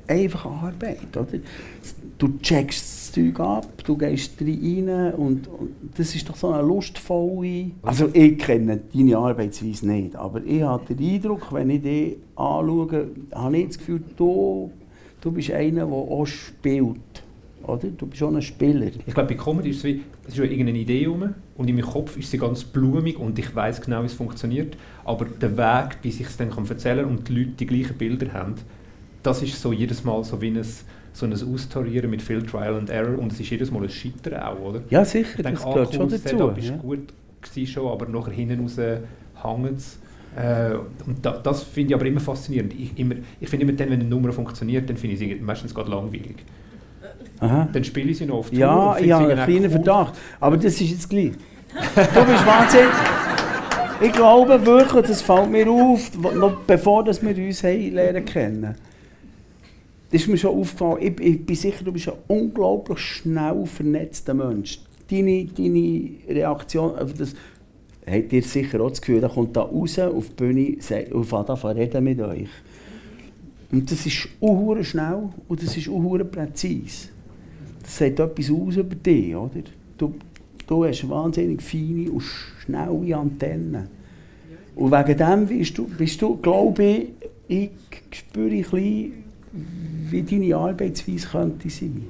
einfach Arbeit, oder? Du checkst das Zeug ab, du gehst rein und, und das ist doch so eine lustvolle... Also ich kenne deine Arbeitsweise nicht, aber ich habe den Eindruck, wenn ich dich anschaue, habe ich das Gefühl, du, du bist einer, der auch spielt. Oder? Du bist schon ein Spieler. Ich glaube, bei Comedy ist es wie, es ist ja irgendeine Idee rum und in meinem Kopf ist sie ganz blumig und ich weiß genau, wie es funktioniert. Aber der Weg, bis ich es dann erzählen kann und die Leute die gleichen Bilder haben, das ist so jedes Mal so wie ein, so ein Austarieren mit viel Trial and Error und es ist jedes Mal ein Scheitern auch, oder? Ja, sicher, ich denke, das gehört schon dazu. Das Setup ist ja. gut gewesen schon, aber nachher hinten raus hängt es. Äh, und da, das finde ich aber immer faszinierend. Ich, immer, ich finde immer dann, wenn eine Nummer funktioniert, dann finde ich sie meistens gerade langweilig. Aha. Dann spiele ich sie noch auf Tour. Ja, ja, einen kleinen cool. Verdacht. Aber das ist jetzt gleich. Du bist wahnsinnig. Ich glaube wirklich, das fällt mir auf, noch bevor wir uns lernen kennen. Das ist mir schon aufgefallen. Ich, ich bin sicher, du bist ein unglaublich schnell vernetzter Mensch. Deine, deine Reaktion auf das, habt ihr sicher auch das Gefühl, da kommt da raus auf die Bühne und fängt an zu reden mit euch. Und das ist auch schnell und das ist auch präzise. Das sagt etwas aus über dich, oder? Du, du hast wahnsinnig feine und schnelle Antennen. Und wegen dem bist du, bist du glaube ich, ich spüre ein bisschen, wie deine Arbeitsweise könnte sein.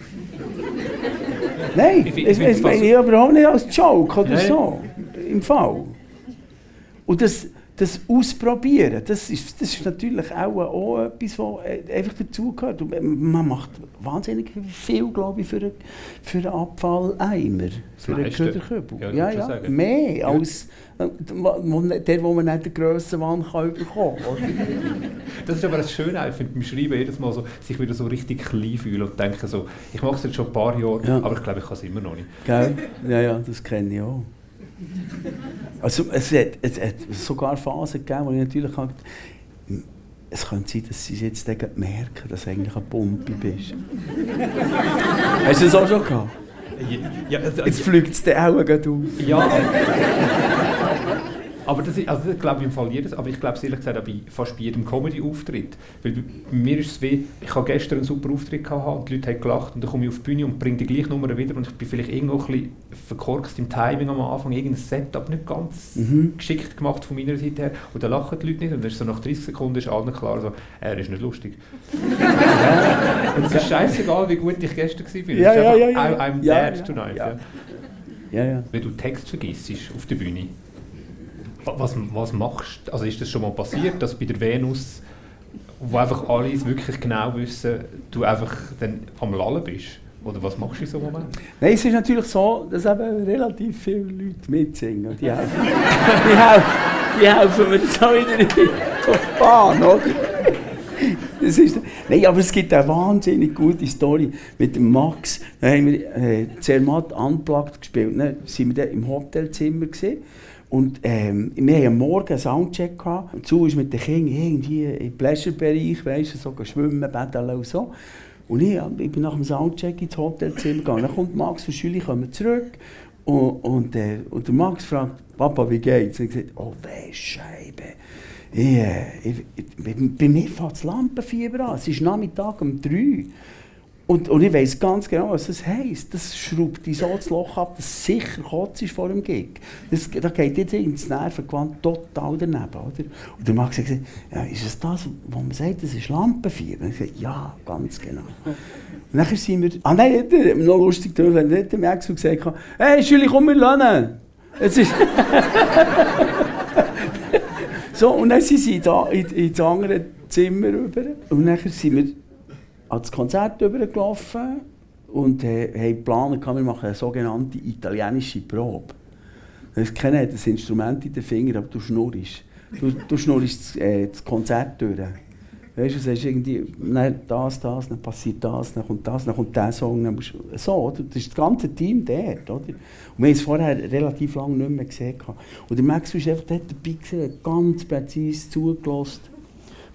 Nein, ich, ich, ich meine ich überhaupt nicht als Joke oder Nein. so, im Fall. Und das, das Ausprobieren, das ist, das ist natürlich auch, auch etwas, was einfach dazugehört. Man macht wahnsinnig viel, glaube ich, für einen, für einen Abfalleimer, für einen Köderkübel. Ja, ja, ja, mehr ja. als der, wo man nicht den grössen Wand kann bekommen kann. Das ist aber das Schöne, ich finde beim Schreiben jedes Mal so, sich wieder so richtig klein fühlen und denken so, ich mache es jetzt schon ein paar Jahre, ja. aber ich glaube, ich kann es immer noch nicht. Gell? Ja, ja, das kenne ich auch. Also, es hat, es hat sogar Phasen gegeben, wo ich natürlich habe, es könnte sein, dass sie jetzt merken, dass du eigentlich ein Pumpe bist. Hast du das auch schon gehabt? Ja, also, jetzt fliegt es dir auch gerade auf. Ja. Aber das, ist, also das glaube ich im Fall jedes, aber ich glaube es ehrlich gesagt auch bei fast bei jedem Comedy-Auftritt. Weil bei mir ist es wie, ich habe gestern einen super Auftritt gehabt und die Leute haben gelacht und dann komme ich auf die Bühne und bringe die gleiche Nummer wieder und ich bin vielleicht irgendwo ein bisschen verkorkst im Timing am Anfang, irgendein Setup nicht ganz mhm. geschickt gemacht von meiner Seite her und dann lachen die Leute nicht und dann ist so nach dreißig Sekunden ist allen klar, so, er ist nicht lustig. Und es ist scheißegal, wie gut ich gestern war. Ja, ja, ja, ja. I'm ja, dead ja, tonight. Ja. Ja. Ja, ja. Wenn du Text vergisst auf der Bühne. Was, was machst du? Also ist das schon mal passiert, dass bei der Venus, wo einfach alle wirklich genau wissen, du einfach dann am Lallen bist? Oder was machst du in so einem Moment? Nein, es ist natürlich so, dass eben relativ viele Leute mitsingen. Die helfen, die helfen, die helfen mir so wieder auf die Bahn, oder? Das ist, nein, aber es gibt eine wahnsinnig gute Story mit dem Max. Da haben wir äh, Zermatt Unplugged gespielt. Dann waren wir im Hotelzimmer gewesen. Und ähm, wir hatten am Morgen einen Soundcheck gehabt. Und so ist mit den Kindern irgendwie im Pleasure-Bereich, weißt du, so schwimmen, betteln und so. Und ich, ich bin nach dem Soundcheck ins Hotelzimmer gegangen. Dann kommt Max und Julie kommen zurück. Und, und, äh, und der Max fragt, Papa, wie geht's? Und ich sage, oh, weisst Scheibe. Ich, äh, ich, ich, bei mir fängt das Lampenfieber an. Es ist Nachmittag um drei. Und, und ich weiss ganz genau, was das heisst. Das schraubt dich so das Loch ab, dass sicher Kotz ist vor dem Gig. Das, da geht jetzt ins Nervengewand total daneben. Oder? Und der Max hat gesagt, ja, ist es das, was man sagt, das ist Lampenfieber? Und ich gesagt, ja, ganz genau. Und dann sind wir, ah nein, noch lustig, dann hat der Max gesagt, hey, Julie, komm, wir lernen. Jetzt ist so, und dann sind sie da in, in das andere Zimmer rüber. Und dann sind wir ans Konzert übergelaufen und äh, haben geplant, wir machen eine sogenannte italienische Probe. Ich kenne das Instrument in den Fingern, aber du schnurrst. Du, du schnurrst das, äh, das Konzert durch. Weißt du, sagst irgendwie, dann das, das, dann passiert das, dann kommt das, dann kommt der Song, dann musst du, so, oder? Das ist das ganze Team dort, oder? Und wir haben es vorher relativ lange nicht mehr gesehen. Und der Max ist einfach dort dabei gewesen, ganz präzise zugelassen.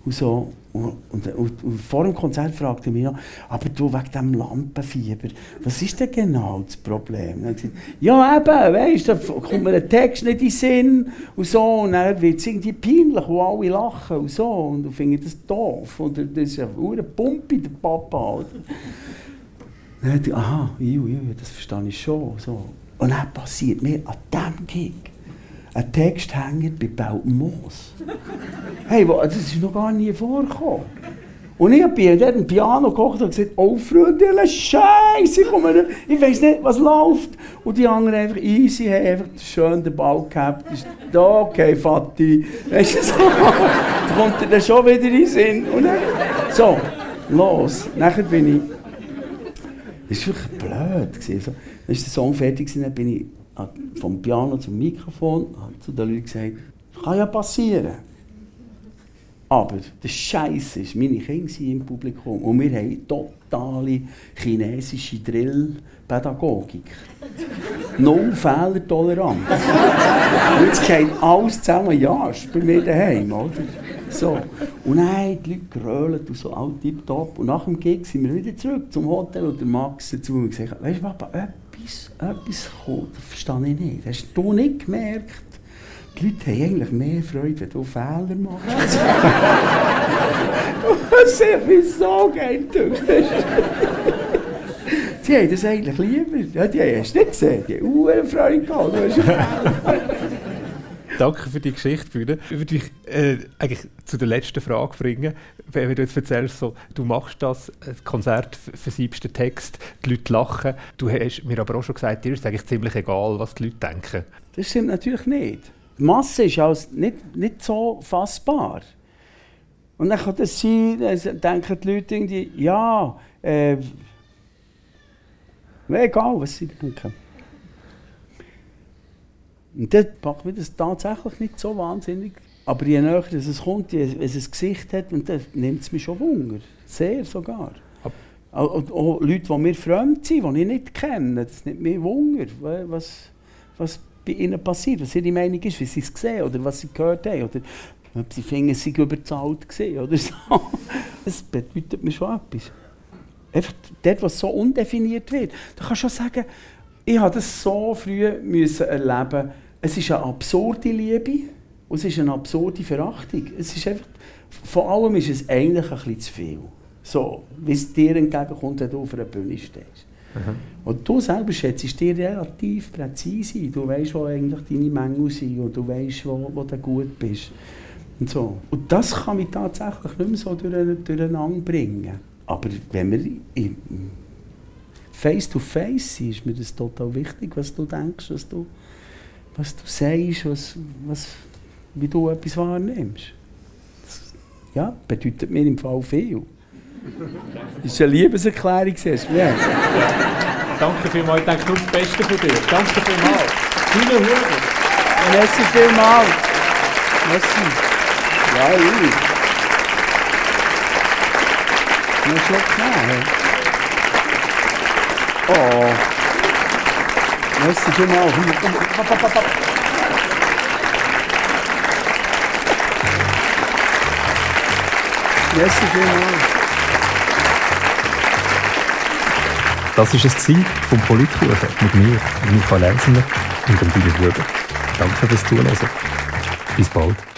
und so. Und, und, und, und vor dem Konzert fragte er mich noch, aber du, wegen diesem Lampenfieber, was ist denn genau das Problem? Dann gesagt, ja eben, weißt du, da kommt mir ein Text nicht in den Sinn und so, und dann wird es irgendwie peinlich, wo alle lachen und so, und du findest das doof, und das ist ja eine Pumpe, der Papa. Oder? Dann dachte ich, aha, ju, ju, das verstehe ich schon. So. Und dann passiert mir an diesem Gig ein Texthänger bei Beltmoos. Hey, das ist noch gar nie vorgekommen. Und ich habe dort am Piano gekocht und gesagt, oh Freunde, Scheiße, ich weiss nicht, was läuft. Und die anderen einfach easy, haben einfach schön den Ball gehabt. Da, okay, Vati. Weißt du, so, da kommt er dann schon wieder in den Sinn. Und dann, so, los. Nachher bin ich, das war wirklich blöd. So, dann ist der Song fertig, dann bin ich vom Piano zum Mikrofon, habe zu den Leuten gesagt, kann ja passieren. Aber der Scheiß ist, meine Kinder sind im Publikum und wir haben totale chinesische Drill-Pädagogik. Null Fehlertoleranz. Und jetzt geht alles zusammen, ja, ist bei mir daheim, oder? So. Und dann haben die Leute gerölt und so, all tipptopp. Und nach dem Gig sind wir wieder zurück zum Hotel und der Max dazu und gesagt, weißt du, Papa, etwas, etwas kommt, das verstehe ich nicht. Hast du nicht gemerkt? Die Leute haben eigentlich mehr Freude, wenn du Fehler machst. Das ist mir so geil gedacht. Sie haben das eigentlich lieber. Ja, die haben es nicht gesehen, die haben eine Freude gehabt. Danke für die Geschichte, Bühne. Ich würde dich äh, eigentlich zu der letzten Frage bringen. Wenn du jetzt erzählst, so, du machst das, das Konzert, versiebst den Text, die Leute lachen. Du hast mir aber auch schon gesagt, dir ist es eigentlich ziemlich egal, was die Leute denken. Das stimmt natürlich nicht. Die Masse ist also nicht, nicht so fassbar. Und dann kann das sein, dann denken die Leute irgendwie, ja, äh, egal, was sie denken. Und dann packt mir das tatsächlich nicht so wahnsinnig. Aber je näher es kommt, je, wenn es ein Gesicht hat, und dann nimmt es mich schon Wunder. Sehr sogar. Auch, auch Leute, die mir fremd sind, die ich nicht kenne, das nimmt mich Wunder, was, was bei ihnen passiert, was ihre Meinung ist, wie sie es sehen oder was sie gehört haben. Oder ob sie finden, sie seien überzahlt gewesen oder so. Das bedeutet mir schon etwas. Einfach dort, was so undefiniert wird. Da kannst du schon sagen, ich habe das so früh müssen erleben. Es ist eine absurde Liebe und es ist eine absurde Verachtung. Es ist einfach, vor allem ist es eigentlich ein bisschen zu viel. So, wie es dir entgegenkommt, wenn du auf einer Bühne stehst. Mhm. Und du selber schätzt dir relativ präzise ein. Du weißt, wo eigentlich deine Mängel sind und du weißt, wo, wo du gut bist. Und, so. Und das kann mich tatsächlich nicht mehr so durcheinander bringen. Aber wenn wir in, face to face sind, ist mir das total wichtig, was du denkst, was du, was du sagst, was, was, wie du etwas wahrnimmst. Das, ja, bedeutet mir im Fall viel. Das war eine Liebeserklärung. Ja. Danke vielmals, ich denke nur das Beste von dir. Danke vielmals. Viele Huber. Ja, merci vielmals. Merci. Ja, ich. Ich muss schon klar. Oh. Merci vielmals. Merci vielmals. Das war es vom Politkuchen mit mir, Michael Elsner und dem Bühne Huber. Danke fürs Zuhören. Bis bald.